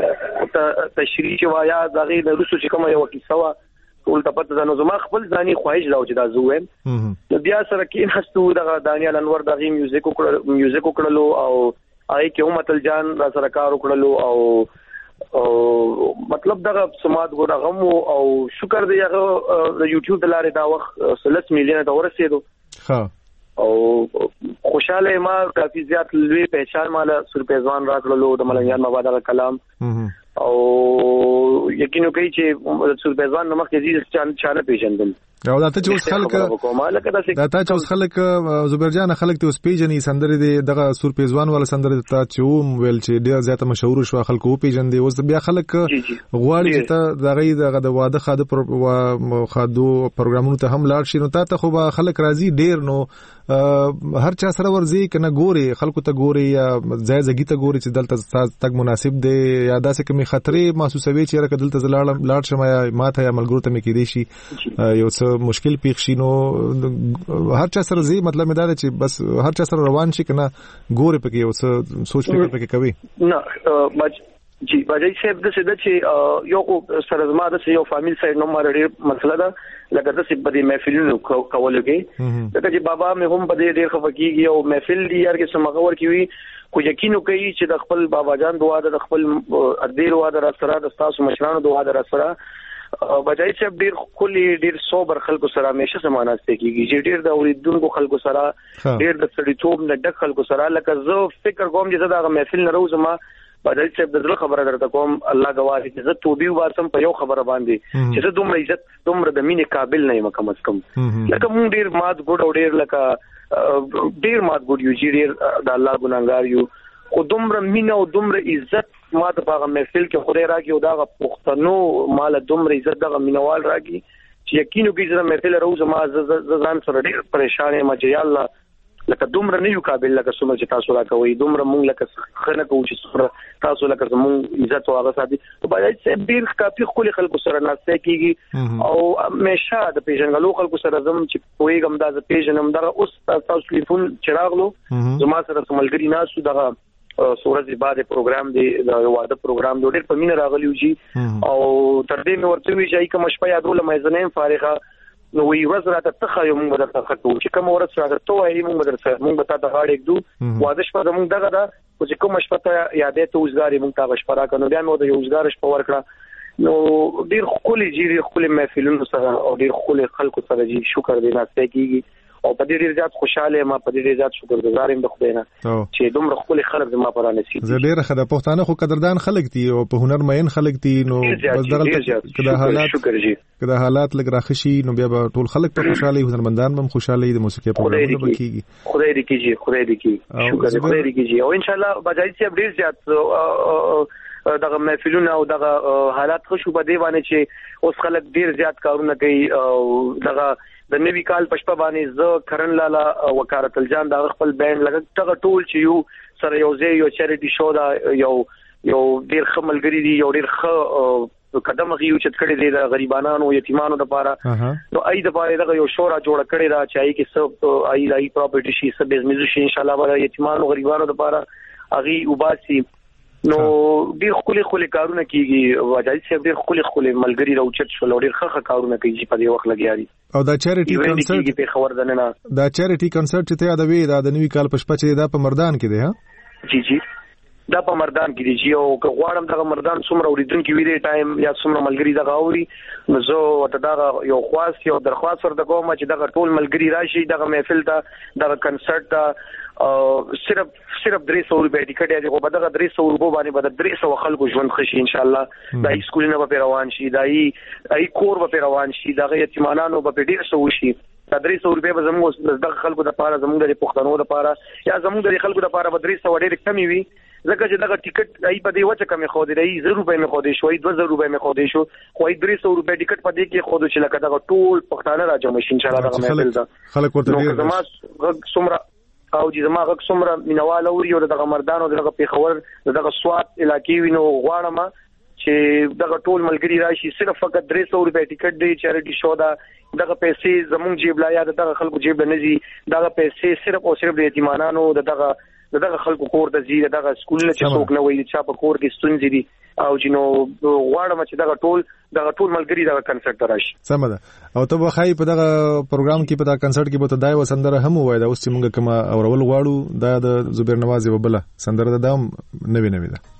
کوم تشریح وایا دغه د روسو چې کوم یو کیسه وا ټول ته پته ده نو زما خپل ځاني خواهش راو چې دا زویم نو بیا سره کې هستو دغه دانیال انور دغه میوزیک وکړ میوزیک وکړلو او آی کې امتل جان را سره کار وکړلو او او مطلب دغه سماعت ګور غم او شکر دی هغه د یوټیوب د لارې دا وخت ثلاث میلیون ته ورسېدو ها او خوشاله ما کافي زیات لوی پہچان مال سرپیزوان راکړلو د ملنګان مبادله کلام او یقینو کوي چې سرپیزوان نمخ کې زیات چان چاله پیژندل او دا ته چې اوس خلک دا ته چې اوس خلک زبیر جان خلک ته اوس پیژنې سندره دی دغه سرپیزوان ولا سندره ته چې ویل چې ډیر زیاته مشهور شو خلکو پیژندې اوس بیا خلک غواړي چې ته دغه دغه د واده خاده خادو پروګرامونو ته هم لاړ شي نو ته خو به خلک راضي ډیر نو هر چا سره ورزي کنه ګوري خلکو ته ګوري یا ځای ځګی ته ګوري چې دلته تک مناسب دی یا داسې کومي خطرې محسوسوي چې راکه دلته زلاړ لاړ شم یا ماته یا ملګرو ته مې کې دي شي یو څه مشکل پیښ شي نو هر چا سره زی مطلب مې دا چې بس هر چا سره روان شي کنه ګوري پکې یو څه سوچ فکر پکې کوي نه بچ جی باجی صاحب د څه د چې یو سره زما د یو فامیل سایډ نو مړ مسله ده لکه د څه په محفلونو کولو کې دا چې بابا مې هم په دې ډېر خفقيږي او محفل دی یار کې سمغور کوي خو یقینو کوي چې د خپل بابا جان دعا د خپل ادیر دعا د سره د تاسو مشرانو دعا د سره بجای صاحب ډیر خولي ډیر صبر خلکو سره همیشه سماناسته کیږي چې ډیر د اوریدونکو خلکو سره ډیر د سړیتوب نه ډک خلکو سره لکه زه فکر کوم چې دا محفل نه روزما بجای صاحب د خبره درته کوم الله گواهی چې زه توبې واسم په یو خبره باندې چې زه دومره عزت دومره د مینې قابل نه یم کم از کم لکه مونږ ډیر مات ګډ او ډیر لکه ډیر مات ګډ یو چې ډیر د الله ګناګار یو خو دومره مینه او دومره عزت ما ته په محفل کې خدای راکې او دا پښتنو مال دومره عزت دغه مینوال راکې چې یقینو کې چې محفل روز ما ځان سره ډیر پریشان یم چې الله لکه دومره نه یو قابل لکه څومره چې تاسو راکوي دومره مونږ لکه خنه کوو چې څومره تاسو لکه مونږ عزت او هغه ساتي په بای چې ډیر کافي خولي خلکو سره ناسته کیږي او همیشه د پیژنګلو خلکو سره زم چې کویګم دا پیژنم دا اوس تاسو ټلیفون چراغلو زما سره سملګری ناسو دغه سورج بعد پروګرام دی دا واده پروګرام د ډیر په مين راغلیو جی او تر دې مې ورته وی چې کوم شپه یادول مې زنه فارغه نو وی ورځ راته تخه یو موږ درته خطو چې کوم ورځ راته تو وایي موږ درته موږ ته د غاړې کېدو واده شپه موږ دغه دا چې کوم شپه ته یادې ته وزګاری موږ ته شپه راکنو بیا نو د وزګار شپه ورکړه نو ډیر خولي جی ډیر خولي محفلونو سره او ډیر خولي خلکو سره جی شکر دی ناسته کیږي او په دې ډیر زیات خوشاله ما په دې ډیر زیات شکرګزار یم د خدای نه چې دومره خپل خلک زما پر نصیب زه ډیر خدای پښتانه خو قدردان خلک دي او په هنر مین خلک دي نو بس دغه کدا حالات کدا حالات لګ راخشي نو بیا ټول خلک په خوشاله هنرمندان هم خوشاله دي موسیقي پروګرامونه بکیږي خدای دې کیږي خدای دې کیږي شکر دې خدای دې کیږي او ان شاء الله بجای چې ډیر زیات دغه محفلونه او دغه حالات خو شو بده باندې چې اوس خلک ډیر زیات کارونه کوي او دغه د نوی کال پښپا باندې ز کرن لالا وکارت الجان دا خپل بینډ لګ ټول چې یو سره یو ځای یو چریټي شو دا یو یو ډیر خملګری دی یو ډیر خ قدم غيو چې کړي دي د غریبانو یتیمانو لپاره نو اې د پاره دا یو شورا جوړ کړي دا چای کې سب اې دای پراپرټي شي سب بزنس شي ان شاء الله به یتیمانو غریبانو لپاره اغي وباسي نو ډیر خولي خولي کارونه کیږي وجایي چې ډیر خولي خولي ملګری راوچت شو ډیر ښه کارونه کوي په دې وخت لګیاري او دا چیریټي کنسرت په خبر ده نه دا چیریټي کنسرت چې ته یادوي دا د نوي کال په شپه چې دا په مردان کې دی ها جی جی دا په مردان کې دی او که غواړم دغه مردان څومره اوریدونکو وی دی ټایم یا څومره ملګری دغه اوري نو زه وته دا یو خواست یو درخواست ورته کوم چې دغه ټول ملګری راشي دغه محفل ته دغه کنسرت ته صرف صرف درې سو روپے ټیکټ دی خو دغه درې سو روپے باندې به درې سو خلکو ژوند خشي ان شاء الله دای سکولونه به روان شي دای ای کور به روان شي دغه یتیمانانو به ډیر سو شي دا درې سو روپے به زموږ د خلکو د پاره زموږ د پښتنو د پاره یا زموږ د خلکو د پاره به درې سو ډیر کمی وي ځکه چې دغه ټیکټ ای په دې وچه کمی خو دی ای زر روپے مې خو دی شوې دوه زر روپے مې خو دی شو خو ای درې سو روپے ټیکټ په دې کې خو د چې لکه دغه ټول پښتانه راځم ان شاء الله دغه محفل ده خلک ورته ډیر زما څومره او چې زما غږ څومره مینوال اوري او دغه مردان او دغه پیښور دغه سواد علاقې وینو غواړم چې دغه ټول ملګری راشي صرف فقط درې سو روپے ټیکټ دی چیریټي شو دا دغه پیسې زموږ جیب لا یا دغه خلکو جیب نه زی دغه پیسې صرف او صرف د یتیمانانو دغه دغه خلکو کور د زی دغه سکولونه چې څوک نه وایي چې په کور کې ستونزې دي او جنو غواړم چې دغه ټول دغه ټول ملګری دغه کنسرت راشي سم ده او ته به خای په دغه پروګرام کې په دغه کنسرت کې به ته دای وسندره هم وای دا اوس چې موږ کوم اورول غواړو دا د زبیر نواز وبله سندره د دام نوی نوی ده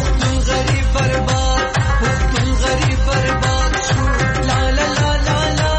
برباد پختون غریب برباد شو لا لا لا لا لا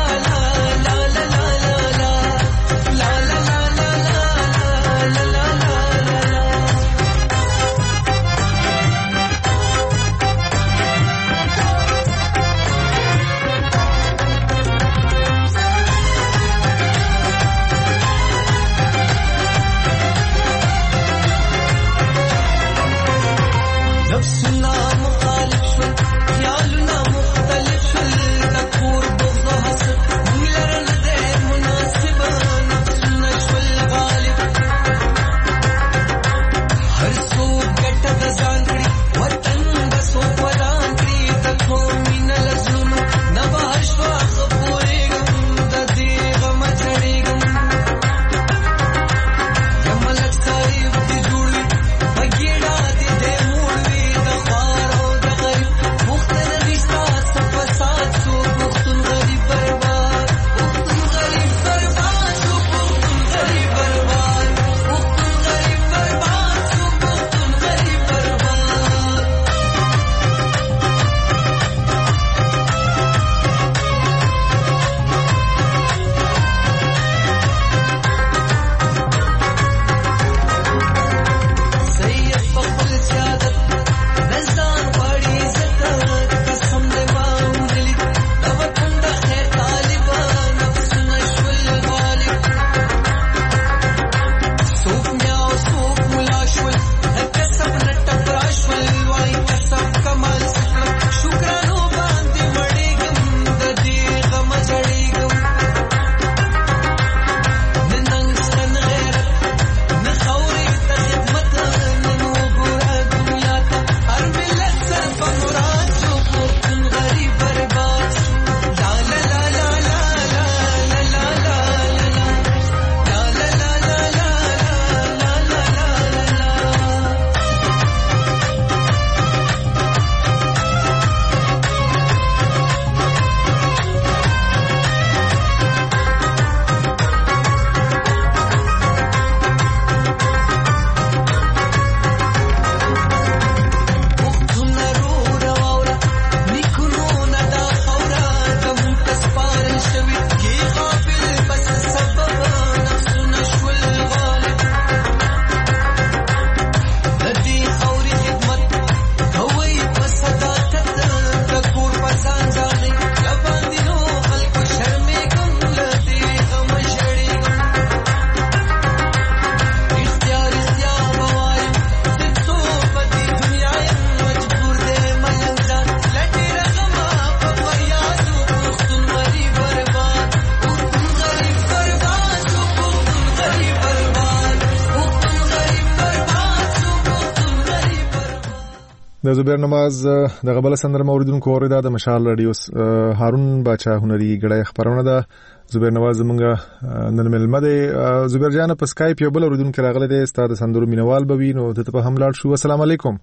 د زبیر نماز د غبل سندر موریدونکو اوریدا د مشال رادیو هارون باچا هنري غړای خبرونه ده. زبیر نواز زمونږ نن ملمه دی. زبیر جان په سکایپ یو بل اوریدونکو راغله دی ستاسو سندرو مینوال به وي نو ته په هم لاړ شو. السلام علیکم.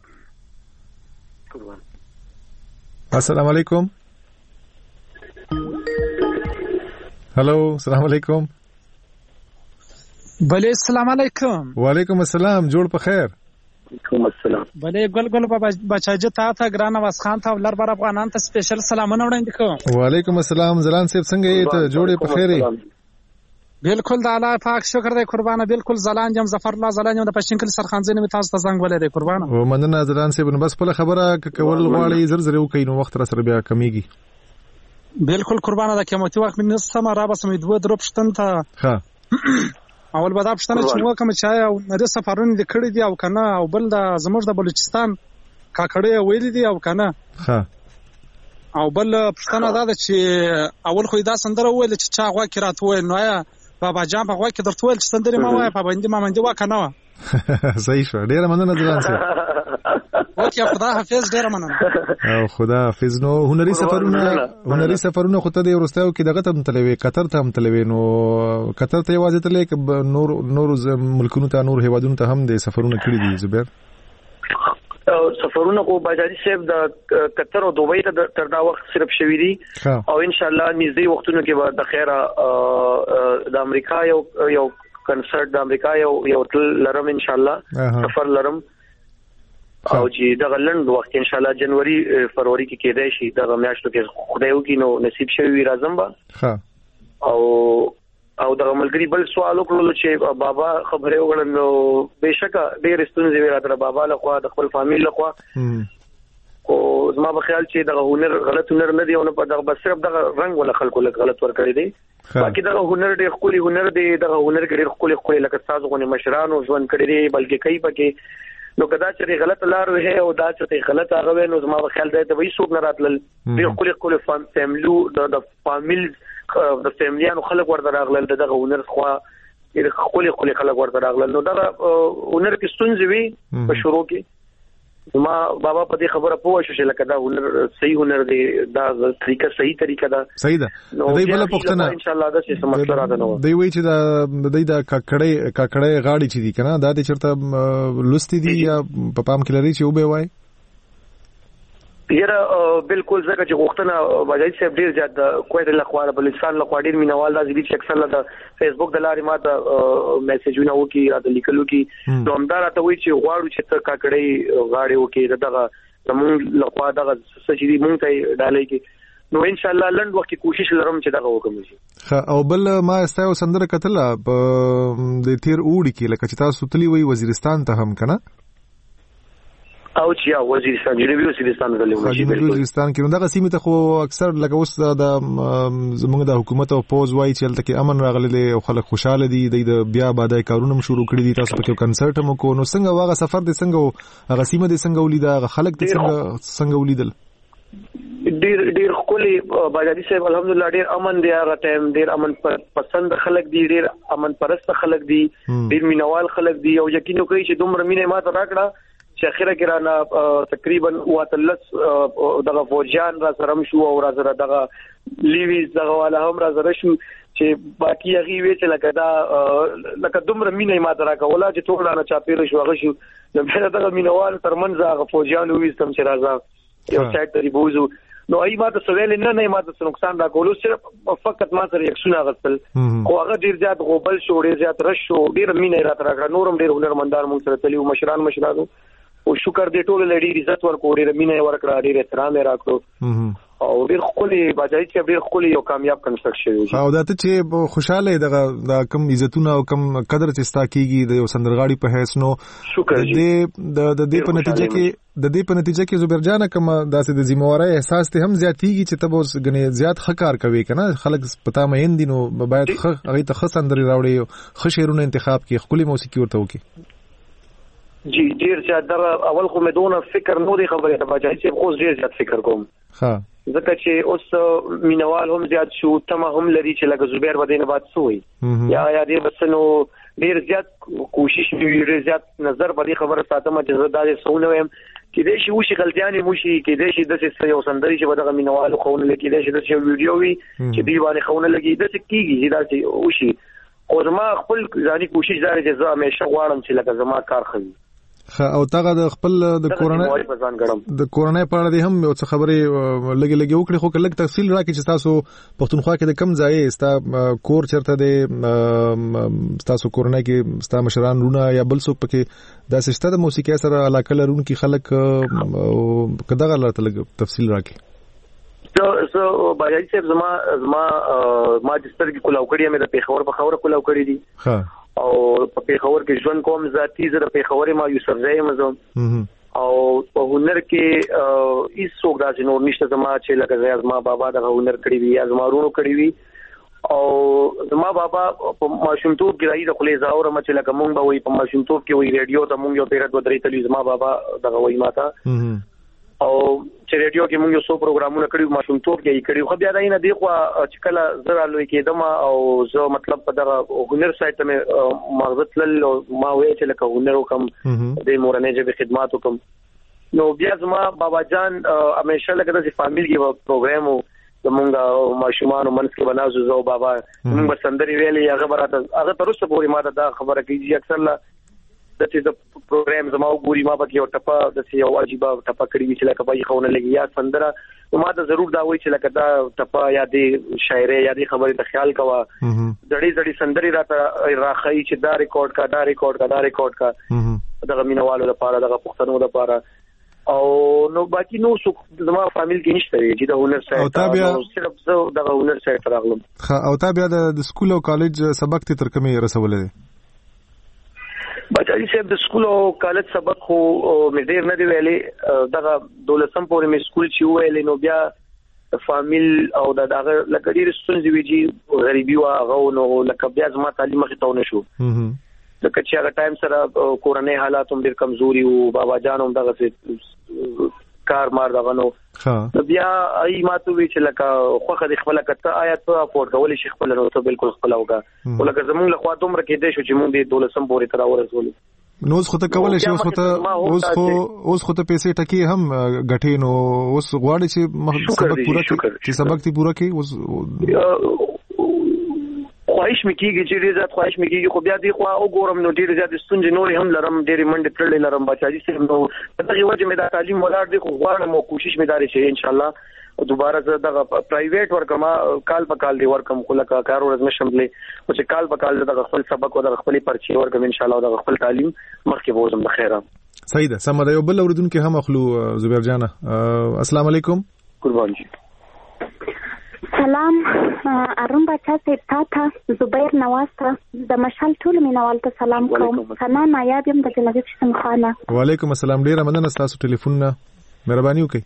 السلام علیکم. هلو السلام علیکم. بله السلام علیکم. وعلیکم السلام. جوړ په خیر. وعلیکم السلام. بله ګل ګل بابا بچاجه تا ته ګران واس خان ته ولر بر افغانان ته سپیشل سلامونه وړاندې کوم. وعلیکم السلام. زلان صاحب څنګه یې ته جوړې په خیر؟ بالکل د الله پاک شکر دی قربانه. بالکل زلان جام ظفر الله زلان جام د پښینکل سرخانځنه می تاسو ته زنګ ولې دی قربانه. او مننه زلان صاحب. نو بس په خبره کول غواړي زر زر یو کینو وخت را سره بیا کمیږي. بالکل قربانه د قیمتي وخت من سم را بس می دوه درو پښتن ته. ها اول به دا پښتنه چې موږ کوم چا او نری سفرونه د کړی دی او کنه او بل د زموږ د بلوچستان کاکړې ویل دي او کنه. ها او بل پښتنه دا چې اول خو دا سندره ویل چې چا غوا کې راته نو یا بابا جان په غوا کې درته ویل چې سندره ما وای په باندې ما باندې وا کنه. صحیح شو. ډیره مننه ځلان سره. اوکې خدا حافظ. ډیره مننه. او خدا حافظ. نو هنري سفرونه هنري سفرونه خو ته د ورستاو کې دغه تم تلوي قطر ته هم تلوي نو قطر ته یوازې تلې ک نور نور ملکونو ته نور هیوادونو ته هم د سفرونه کړی دي. زبیر سفرونه کو بازاري صاحب د قطر او دوبۍ ته تر دا وخت صرف شوی دي او ان شاء الله نږدې وختونو کې به د خیره د امریکا یو یو کنسرت د امریکا یو یو تل لرم ان شاء الله سفر لرم او چې د غلند وخت ان شاء الله جنوري فروری کې کېدای شي د میاشتو کې خدای وکي نو نصیب شوی راځم با. ها او او د ملګری بل سوال وکړل چې بابا خبره وغړل نو بهشکه ډېر ستونزې وراته بابا له خوا د خپل فامیل له خوا او زما په خیال چې د هنر غلط هنر نه دی او نه په دغه بس صرف د رنگ ولا خلکو له غلط ور کړی دی. باقي د هنر ډېر خولي هنر دی د هنر ډېر خولي خولي لکه تاسو غونې مشرانو ژوند کړی دی بلکې کوي پکې نو کدا چې غلط لار وه او دا چې غلط هغه نو زما په خیال دی ته وایي څوک نه راتل ډېر خولي خولي فام فیملو د فامیل د فیملیانو خلک ورته راغلل دغه هنر خو ډېر خولي خولي خلک ورته راغلل نو دغه هنر کې ستونزې وي په شروع کې ما بابا په دې خبره پوه شو چې لکه دا هنر صحیح هنر دی دا طریقه صحیح طریقه ده صحیح ده. دوی بل پښتنه ان شاء الله دا څه سمجھ راځي نو دوی وایي چې دا دوی دا ککړې ککړې غاړي چې دي کنه دا د چرته لستی دي یا په پام کې لري چې وبې وای. یره بالکل ځکه چې غوښتنه بجای صاحب ډیر زیات کویت له خوا د بلوچستان له خوا ډیر مینوال دا چې اکثر د فیسبوک د لارې ماته میسجونه وکي را د لیکلو کې دومدار ته وایي چې غواړو چې ته کاکړې غاړې وکي دغه زموږ له خوا دغه سچري مونږ ته ډالې کې نو ان شاء الله لند وخت کې کوشش لرم چې دغه وکم شي. او بل ما استایو سندره کتل په د تیر اوړي کې لکه چې تاسو تلی وی وزیرستان ته هم کنه او چې وزیرستان جنوبي وزیرستان غلې جنوبي وزیرستان کې نو دغه سیمه ته خو اکثر لکه اوس د زموږ د حکومت او پوز وای چې تل کې امن راغلی او خلک خوشاله دي د بیا بادای کارونه شروع کړی دي تاسو په کنسرت مو کو نو څنګه واغه سفر دي څنګه هغه سیمه دي څنګه ولید هغه خلک دي څنګه څنګه ولیدل ډیر ډیر خولي باجادي صاحب الحمدلله ډیر امن دی هغه ټایم ډیر امن پسند خلک دي ډیر امن پرست خلک دي ډیر مینوال خلک دي او یقینو کوي چې دومره مینه ماته راکړه چې اخره کې رانا تقریبا واتلس دغه فوجان را سره شو او را سره دغه لیویز دغه والا هم را سره شو چې باقي هغه وی چې لکه دا لکه دومره مینه ماته راکوله چې ټول نه چاپیره شو هغه شو نو بیا دغه مینوال ترمنځ هغه فوجان وېستم چې راځه یو سایت ته بوزو نو ای ماته سویل نه نه ماته نقصان راکولو صرف فقط ما سره یک سونه غسل خو هغه ډیر زیات غوبل شو ډیر زیات رش شو ډیر مینه راته راکړه نورم ډیر هنرمندان مونږ سره تلیو مشران مشرانو او شکر دې ټول لړۍ عزت ورکو ډېر مینه ورکړه ډېر احترام راکړو او ډېر خولي باجای چې ډېر خولي یو کامیاب کنسرت شوی او دا ته چې خوشاله دغه د کم عزتونه او کم قدر چې ستا کیږي د یو سندرغاړي په هیڅ نو شکر دې د د دې په نتیجه کې د دې په نتیجه کې زبر جان کوم داسې د ذمہواری احساس ته هم زیاتېږي چې تبو غني زیات خکار کوي کنه خلک پتا مې دي نو باید هغه ته خسندري راوړي خشيرونه انتخاب کې خپل موسیقي ورته وکي جی ډیر زیات دا اول خو مې دونه فکر نو دی خبره ته باجای چې خو ډیر زیات فکر کوم ها ځکه چې اوس مینوال هم زیات شو تمه هم لري چې لکه زبیر باندې نه بات سوی یا یا دې بسنو ډیر زیات کوشش ډیر زیات نظر باندې خبره ساتم چې زه دا سونه ويم کې دې شي وشي غلطیانې موشي کې دې شي د څه یو سندري چې بدغه مینوالو خونه لګي دې شي د څه ویډیو وي چې دی باندې خونه لګي د څه کیږي دا چې وشي او زما خپل ځاني کوشش دا چې زه همیشه غواړم چې لکه زما کار خوي او تاګه د خپل د کورونای د کورونای په اړه هم یو څه خبرې لګي لګي وکړي خو کله تفصیل راکړي چې تاسو پښتونخوا کې د کم ځای ستا کور چرته دی تاسو کورونای کې ستا مشران رونه یا بل څوک پکې د سشته د موسیقي سره علاقه لرونکي خلک کداغه لرته لګ تفصیل راکړي زه زه بایي چې زما زما ماجستر کې کولاو کړی مې د پیښور په خبره کولاو کړی دي ها او په پیښور کې ژوند کوم ذاتی زه د پیښور ما یوسف زای مزم او په هنر کې هیڅ څوک داسې نور نشته زما چې لکه زما بابا د هنر کړی وي یا زما ورونو کړی وي او زما بابا په ماشومتوب کې راځي د خلې زاور ما چې لکه مونږ به وي په ماشومتوب کې وي ریډیو ته مونږ یو پیرد ودرې تلې زما بابا دغه وای ماته او چې ریډیو کې مونږ یو څو پروګرامونه کړیو ماشومتوب کې یې کړیو خو بیا دا نه دی خو چې کله زرا لوي کېدم او زه مطلب په دغه هنر سایت ته مغزت لل ما وې چې لکه هنر وکم د مورنۍ ژبې خدمات وکم نو بیا زما بابا جان همیشه لکه د فامیل کې پروګرامو زمونږ ماشومان منځ کې بنازو زو بابا موږ سندري ویلې هغه براته هغه تر اوسه پورې ما دا خبره کوي اکثر لا د دې پروګرام زما وګوري ما پکې او ټپه د یو عجیب ټپه کړی چې لکه بای خونه لګي یا سندره ما ته ضرور دا وایي چې لکه دا ټپه یا د شاعري یا د خبرې ته خیال کوا ډېری ډېری سندري راته راخی چې دا ریکارډ کا دا ریکارډ کا دا ریکارډ کا دغه مینوالو لپاره دغه پښتنو لپاره او نو باقي نو زما فامیل کې نشته چې د هنر سره صرف زه دغه هنر سره راغلم او تابع د سکول او کالج سبق ته تر کومه رسولې بچا چې د سکول او کالج سبق خو مې ډیر نه دی ویلې دغه دولسم پورې مې سکول چې ویلې نو بیا فامیل او دغه لکه ډیر ستونزې ویجی غریبي وا غو نو لکه بیا زما تعلیم مخې ته ونه شو لکه چې هغه ټایم سره کورنۍ حالات هم ډیر کمزوري وو بابا جان هم دغه کار مار دغه نو بیا ای ماته وی چې لکه خوخه د خپل کته آیات په افورد کول شي خپل نو ته بالکل خپل اوګه ولکه زمونږ له خوا دومره کې دی شو چې مونږ د دولسم پورې تر ورسول نو اوس خو ته کولای شي اوس خو ته اوس خو اوس خو ته پیسې ټکی هم غټې نو اوس غواړي چې سبق پورا کړي چې سبق تی پورا کړي اوس خواهش میکیږي چې ډیر زیات خواهش میکیږي خو بیا دی خو او ګورم نو ډیر زیات ستونزې نور هم لرم ډیر منډه تړلې لرم بچاجي سره نو دغه وجه مې دا تعلیم ولاړ دی خو غواړم او کوشش مې داري شي ان شاء الله دوباره زه دغه پرایویټ ورکم کال په کال دی ورکم خو لکه کار ورځ مشملې او چې کال په کال دغه خپل سبق او دغه خپل پرچی ورکم ان شاء الله دغه خپل تعلیم مخکې بوزم د خیره صحیح ده سم ده یو بل اوردونکو هم اخلو زبیر جان السلام علیکم قربان جی سلام ارون بچا صاحب تاته زبیر نواز ته د مشال ټول مینوال ته سلام کوم سنا نایاب يم د جنازې شتم خانه وعلیکم السلام ډیره مننه تاسو ټلیفون نه مهرباني وکړئ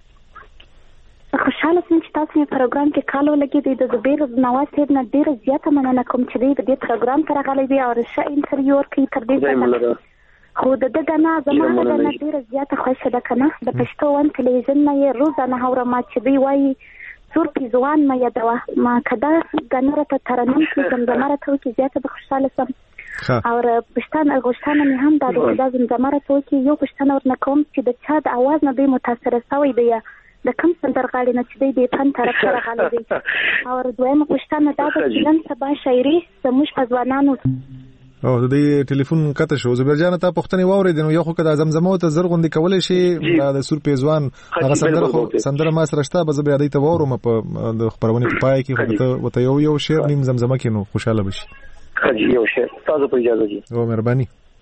خوشاله سم چې تاسو په پروګرام کې کالو لګي د زبیر نواز صاحب نه ډیره زیاته مننه کوم چې د دې پروګرام ته راغلي دی او ښه انټرویو ورکړي تر دې خو د دغه نه زموږ د ډیره زیاته خوښه ده کنه د پښتو ون ټلویزیون نه روزانه هوره ما چې دی وایي سور پیزوان ما یادوه ما کدا غنره ته ترنم کې زمزمه ته کې زیاته به خوشاله سم او پښتون غوښتنه مې هم دا د زمزمه ته کې یو پښتون ورنه کوم چې د چا د आवाज نه دی متاثر شوی دی د کوم سندرغاړي نه چې دی په فن طرف سره غالي دی او دویمه پښتنه دا چې نن سبا شاعري زموږ په ځوانانو او د دې ټلیفون کته شو زبیر جان ته پښتني واورید نو یو خو کدا زمزمه ته زرغوندې کولې شي د سور پیزوان هغه سندره خو سندره ما سره شته به زبیر دې ته وورم په د خبرونه په پای کې خو ته وته یو یو شعر نیم زمزمه کې نو خوشاله بشي خجی یو شعر تاسو په اجازه دي او مهرباني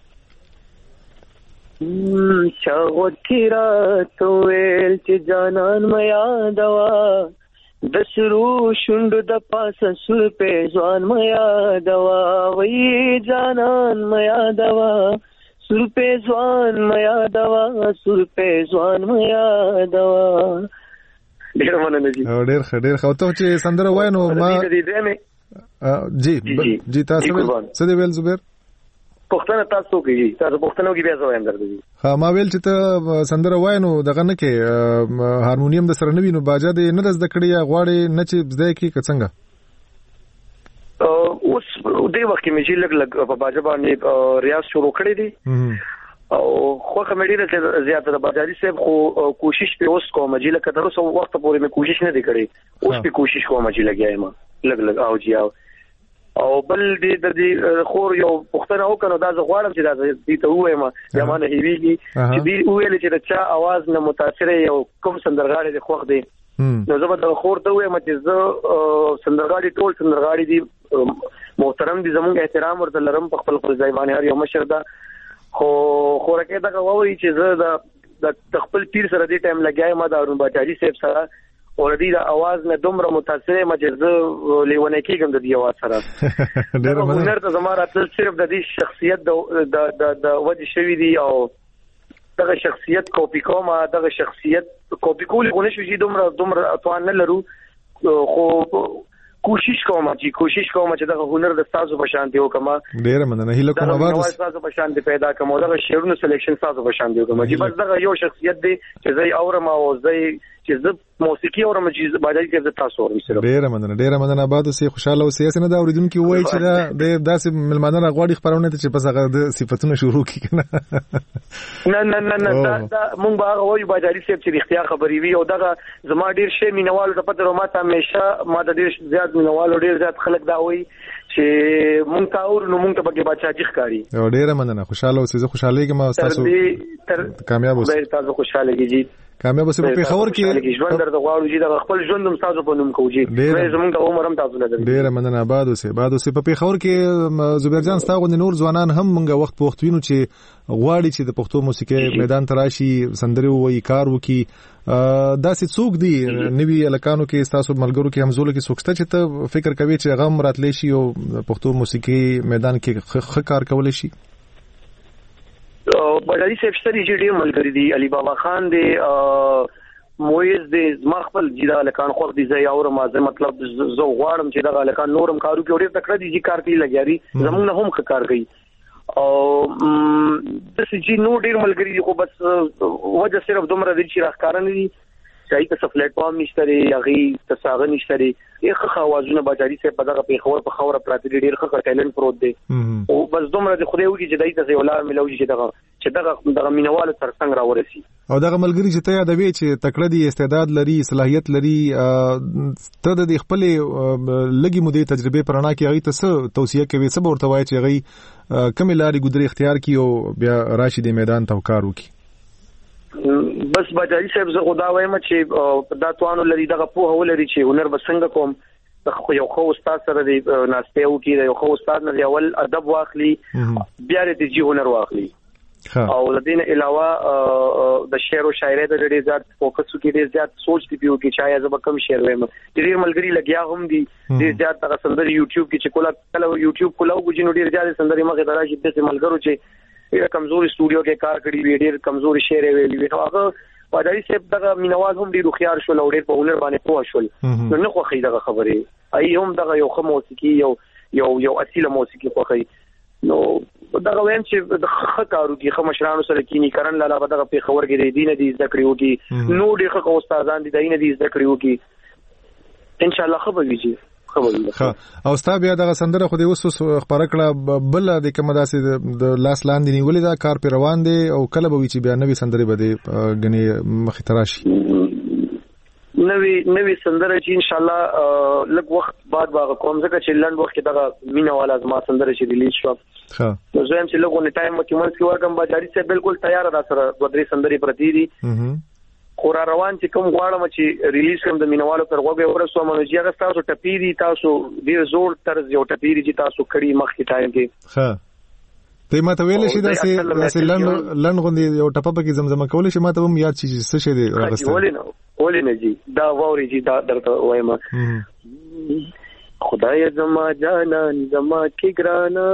چاغوت کی رات ویل چې جانان میا دوا د سرو شوند د پاسه سور پیزوان میا دوا وی جانان میا دوا سور پیزوان میا دوا سور پیزوان میا دوا ډیر مننه جی ډیر ډیر خو ته چې سندره وای نو ما جی جی تاسو څه دی ویل زبیر پښتنه تاسو کوي تاسو پښتنو کې بیا زویم درته ها ما ویل چې ته سندره وای نو دغه نه کې هارمونیم د سره نوی نو باجا دې نه د کړی غواړي نه چې زده کې څنګه اوس دې وخت کې مې چې لګ لګ په باجا باندې ریاض شروع کړی دی او خو کمیډي زیاته د بازاري صاحب خو کوشش په اوس کوم چې لکه تر اوسه وخت پورې مې کوشش نه دی کړی اوس په کوشش کوم چې لګیایم لګ لګ او جی او او بل دې د دې خور یو پښتنه وکړو دا زه غواړم چې دا دې ته وایم یا مانه هیویږي چې دې ویل چې چا आवाज نه متاثر یو کوم سندرغاړي د خوخ دی نو زه به د خور ته وایم چې زه سندرغاړي ټول سندرغاړي دي محترم دي زموږ احترام ورته لرم په خپل خپل ځای باندې هر یو مشر ده خو خورکه دا کوي چې زه د خپل پیر سره دې ټایم لګیایم دا ارون باچاجي صاحب سره اوردی دا आवाज نه دومره متاثر یم چې زه لیونه کېږم د دې आवाज سره ډېر مننه ته زموږ تل صرف د دې شخصیت د د د وجه شوی دی او دغه شخصیت کاپی کوم دغه شخصیت کاپی کول غو نشو چې دومره دومره اتوان نه لرو خو کوشش کوم چې کوشش کوم چې دغه هنر د تاسو په شان دی وکما ډیر مننه هیله کوم آواز تاسو په شان دی پیدا کوم دغه شعرونو سلیکشن تاسو په شان دی وکما چې بس دغه یو شخصیت دی چې زي اورم او زي چې زه موسیقي اورم چې باندې کې تاسو اورم سره ډیر مننه ډیر مننه آباد اوسې خوشاله اوسې اسنه دا اوریدونکو وایي چې دا د داسې ملمانه غواړي خبرونه ته چې پس هغه د صفاتونو شروع کی کنه نه نه نه نه دا مونږ به هغه وایو باجاري صاحب چې اختیار خبري وي او دغه زما ډیر شی مینوالو ته پته ما ته همیشه ما د ډیر زیات مینوالو ډیر زیات خلک دا وایي چې مونږ تا اور نو مونږ ته بګي بچاجي ښکاری او ډیر مننه خوشاله اوسې زه خوشاله یم تاسو کامیاب اوسئ تاسو خوشاله کیږئ کامیاب اوسئ په خبر کې ژوند درته غواړو چې د خپل ژوند هم تاسو په نوم کوجی زمونږ عمر هم تاسو لري ډیر مننه آباد اوسئ آباد اوسئ په خبر کې زبیر جان ستاسو نور ځوانان هم مونږ وخت په وخت وینو چې غواړي چې د پښتو موسیقي میدان تراشي سندري وایي کار وکي داسې څوک دي نوی الکانو کې تاسو ملګرو کې همزول کې څوکسته چې ته فکر کوي چې غم راتلی شي او پښتو موسیقي میدان کې ښه کار کول شي بډاری صاحب ستړي چې ډیر ملګری دي علي بابا خان دی مویز دی زما خپل جدا الکان خو دي زي اور مازه مطلب زه غواړم چې دا الکان نورم کارو کې ډیر تکړه دي چې کار کوي لګیاري زمونږ نه هم کار کوي او د سې نو ډیر ملګری دي خو بس وجه صرف دومره دي چې راخکارن دي چې ایت پلیټ فارم نشته لري هغه تساغه نشته لري یخه خوازونه بازاري سه په دغه په خبر په خبره پراته ډیر ښه ټیلنټ پروت دی او بس دومره د خدای وږي چې دایته زې ولار ملوي چې دغه چې دغه دغه مینوال تر څنګه راورسي او دغه ملګری چې ته یادوي چې تکړه دي استعداد لري صلاحيت لري ته د خپل لګي مودې تجربه پرانا کې هغه ته توصيه کوي څه ورته وایي چې هغه کوم لاري ګذري اختیار کی او بیا راشي د میدان توکار وکي بس بچای صاحب زه خدا وایم چې دا توانو لري دغه په هو لري چې هنر بسنګ کوم خو یو خو استاد سره دی ناشته او کې یو خو استاد نه اول ادب واخلي بیا دې جی هنر واخلي او لدین علاوه د شعر او شاعرۍ د ډېر زیات فوکس کې ډېر زیات سوچ دی پیو کې چا زب کم شعر وایم ډېر ملګری لګیا هم دي ډېر زیات تر سندري یوټیوب کې چې کولا کله یوټیوب کولاو غوښنو ډېر زیات سندري مخه دراشي د ملګرو چې ډېر کمزوري سټوډیو کې کار کړی وی ډېر کمزوري شعر ویلي وی هغه پادری صاحب دغه مینواز هم ډېر خيار شو لوړې په هنر باندې پوه شول نو نه خو خې دغه خبره ای هم دغه یو خو موسیقي یو یو یو اصله موسیقي خو خې نو دغه وین چې د خ کارو کې خ مشرانو سره کینی کرن لاله دغه په خبر کې دینه دي ذکر یو کې نو ډېر خو استادان دي دینه دي ذکر یو کې ان شاء الله خبر ویږي ها او ستا بیا دغه سندره خو دې اوس خبره کړه بل د کوم داسې د لاس لاندې نیولې دا کار په روان دی او کله به وی چې بیا نوې سندره بده غني مخې تراشي نوې نوې سندره چې ان شاء الله لږ وخت بعد باغ کوم ځکه چې لند وخت کې دغه مینا والا زما سندره چې ریلیز شو ها نو زه هم چې لږ ونه ټایم مکمل کې ورکم بازاري سره بالکل تیار را سره دوه درې سندري پرتی دي خورا روان چې کوم غواړم چې ریلیز کوم د مینوالو پر غوږه ورسو منځي هغه تاسو ټپيري تاسو ډیر زور طرز یو ټپيري چې تاسو کړي مخ کې ټایم کې ها ته ماته ویل شي داسې داسې لن لن غوندي یو ټپه په زمزمه کول شي ماته هم یاد شي څه شي دی راغسته ولې نو ولې نه جی دا ووري جی دا درته وایم خدای زما جانان زما کې ګرانا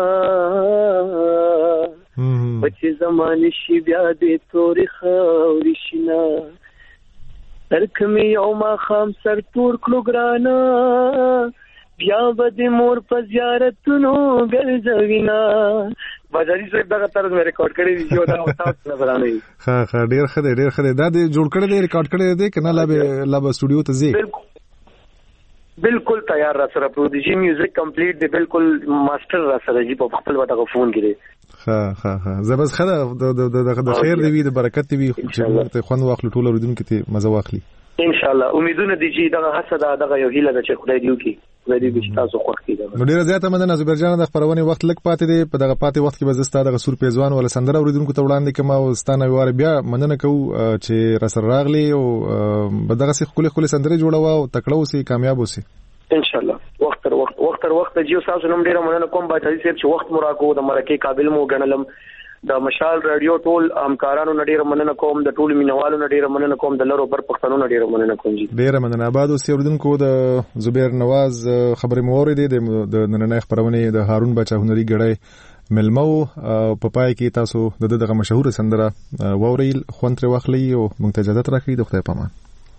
بچی زمانی شی بیا دې تورې خاورې شینا ترکمی یو ما خام سر تور کلو ګرانا بیا به دې مور په زیارتونو ګرځوینا بازاري صاحب دغه طرز مې ریکارډ کړی دی چې دا تاسو نه برانه ها ها ډیر ښه ډیر ښه دا دې جوړ کړی دی ریکارډ کړی دی کنه لا به لا به سټوډیو ته ځي بالکل تیار را سره پروت دی جی میوزیک کمپلیټ دی بالکل ماستر را سره جی په خپل وټه فون کړي ها ها ها زبس خدا د د خیر دی د برکت دی چې ته خوند واخلو ټول اوریدونکو ته مزه واخلي ان شاء الله. امیدونه دي چې دغه حسد دغه یو هیله ده چې خدای دې وکړي خدای دې چې تاسو خوښ کړي. نو ډیره زیاته مننه زبیر جان د خبرونه وخت لک پاتې دی په دغه پاتې وخت کې به زستا دغه سور پیزوان ولا سندره اوریدونکو ته وړاندې کوم او ستانه واره بیا مننه کو چې را سره راغلی او به دغه سي خپل خپل سندره جوړوا او تکړه وسی کامیاب وسی ان شاء الله. وخت تر وخت وخت تر وخت جیو تاسو نوم ډیره مننه کوم با چې چې وخت مراکو د مرکه قابل مو غنلم د مشال رادیو ټول همکارانو نډیر مننه کوم د ټول مینوالو نډیر مننه کوم د لرو بر پښتنو نډیر مننه کوم جی ډیر مننه. آباد اوس اوریدونکو د زبیر نواز خبرې مورید د نننۍ خبرونه د هارون بچا هنري غړی ملمو په پای کې تاسو د دغه مشهور سندره ووريل خونتر واخلي او مونږ ته اجازه راکړئ د خدای پامان.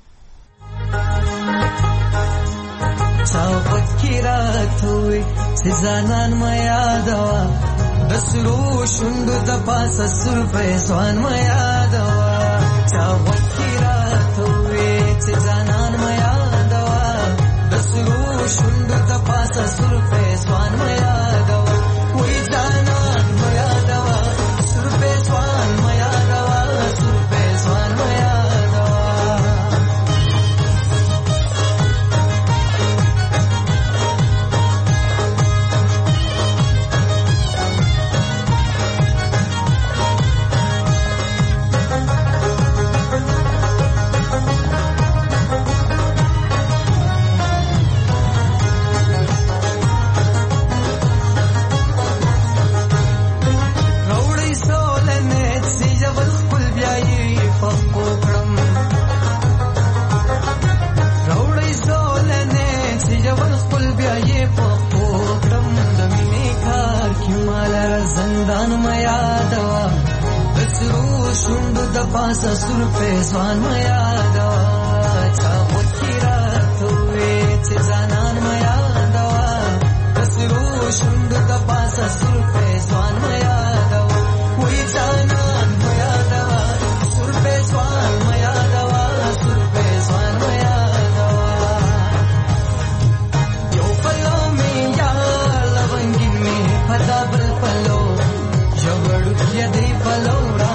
فکراتوي سزانان ما یادوا د سرو شوند د پاسه سر فیضان ما یادوا چا فکراتوي سزانان ما یادوا د سرو شوند د پاسه سر فیضان ما یادوا وې ځانان ما یادوا سر فیضان ما یادوا سر فیضان ما یادوا پاسه سر فیضان ما یادوا چا فکراتوي چې ځانان ما یادوا سرو شوند د پاسه سر فیضان ما یادوا وې ځانان ما یادوا سر فیضان ما یادوا سر فیضان ما یادوا یو پلو می یا لونګي می پدا بل پلو جوړ کې دی پلو را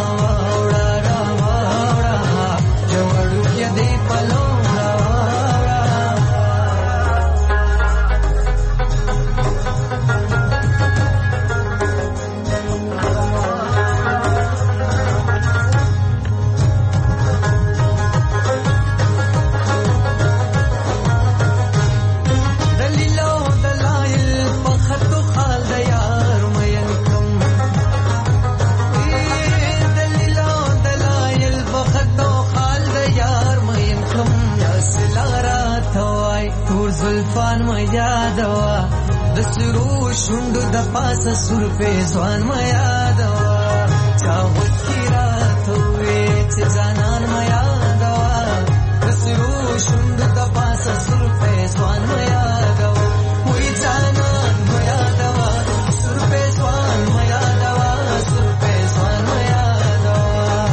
شوند د پاسه سر فیضان ما یادوا چا وکراتوي چې ځانان ما یادوا سرو شوند د پاسه سر فیضان ما یادوا وې ځانان ما یادوا سر فیضان ما یادوا سر فیضان ما یادوا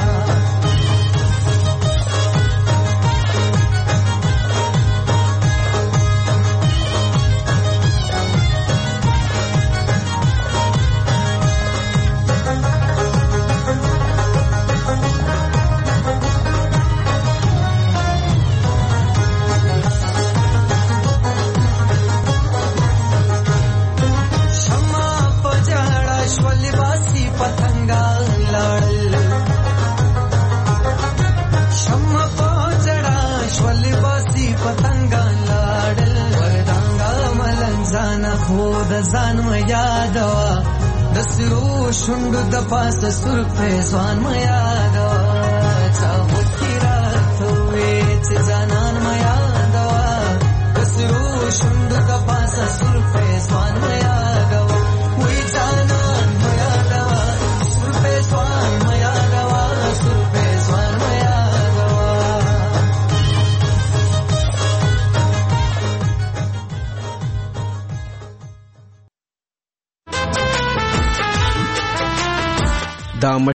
ځان ما یادوا د سرو شوند د پاسه سر فیضان ما یادوا چا فکراتوي چې ځانان ما یادوا د سرو شوند د پاسه سر فیضان ما یادوا وې ځانان ما یادوا سر فیضان ما یادوا سر فیضان ما دا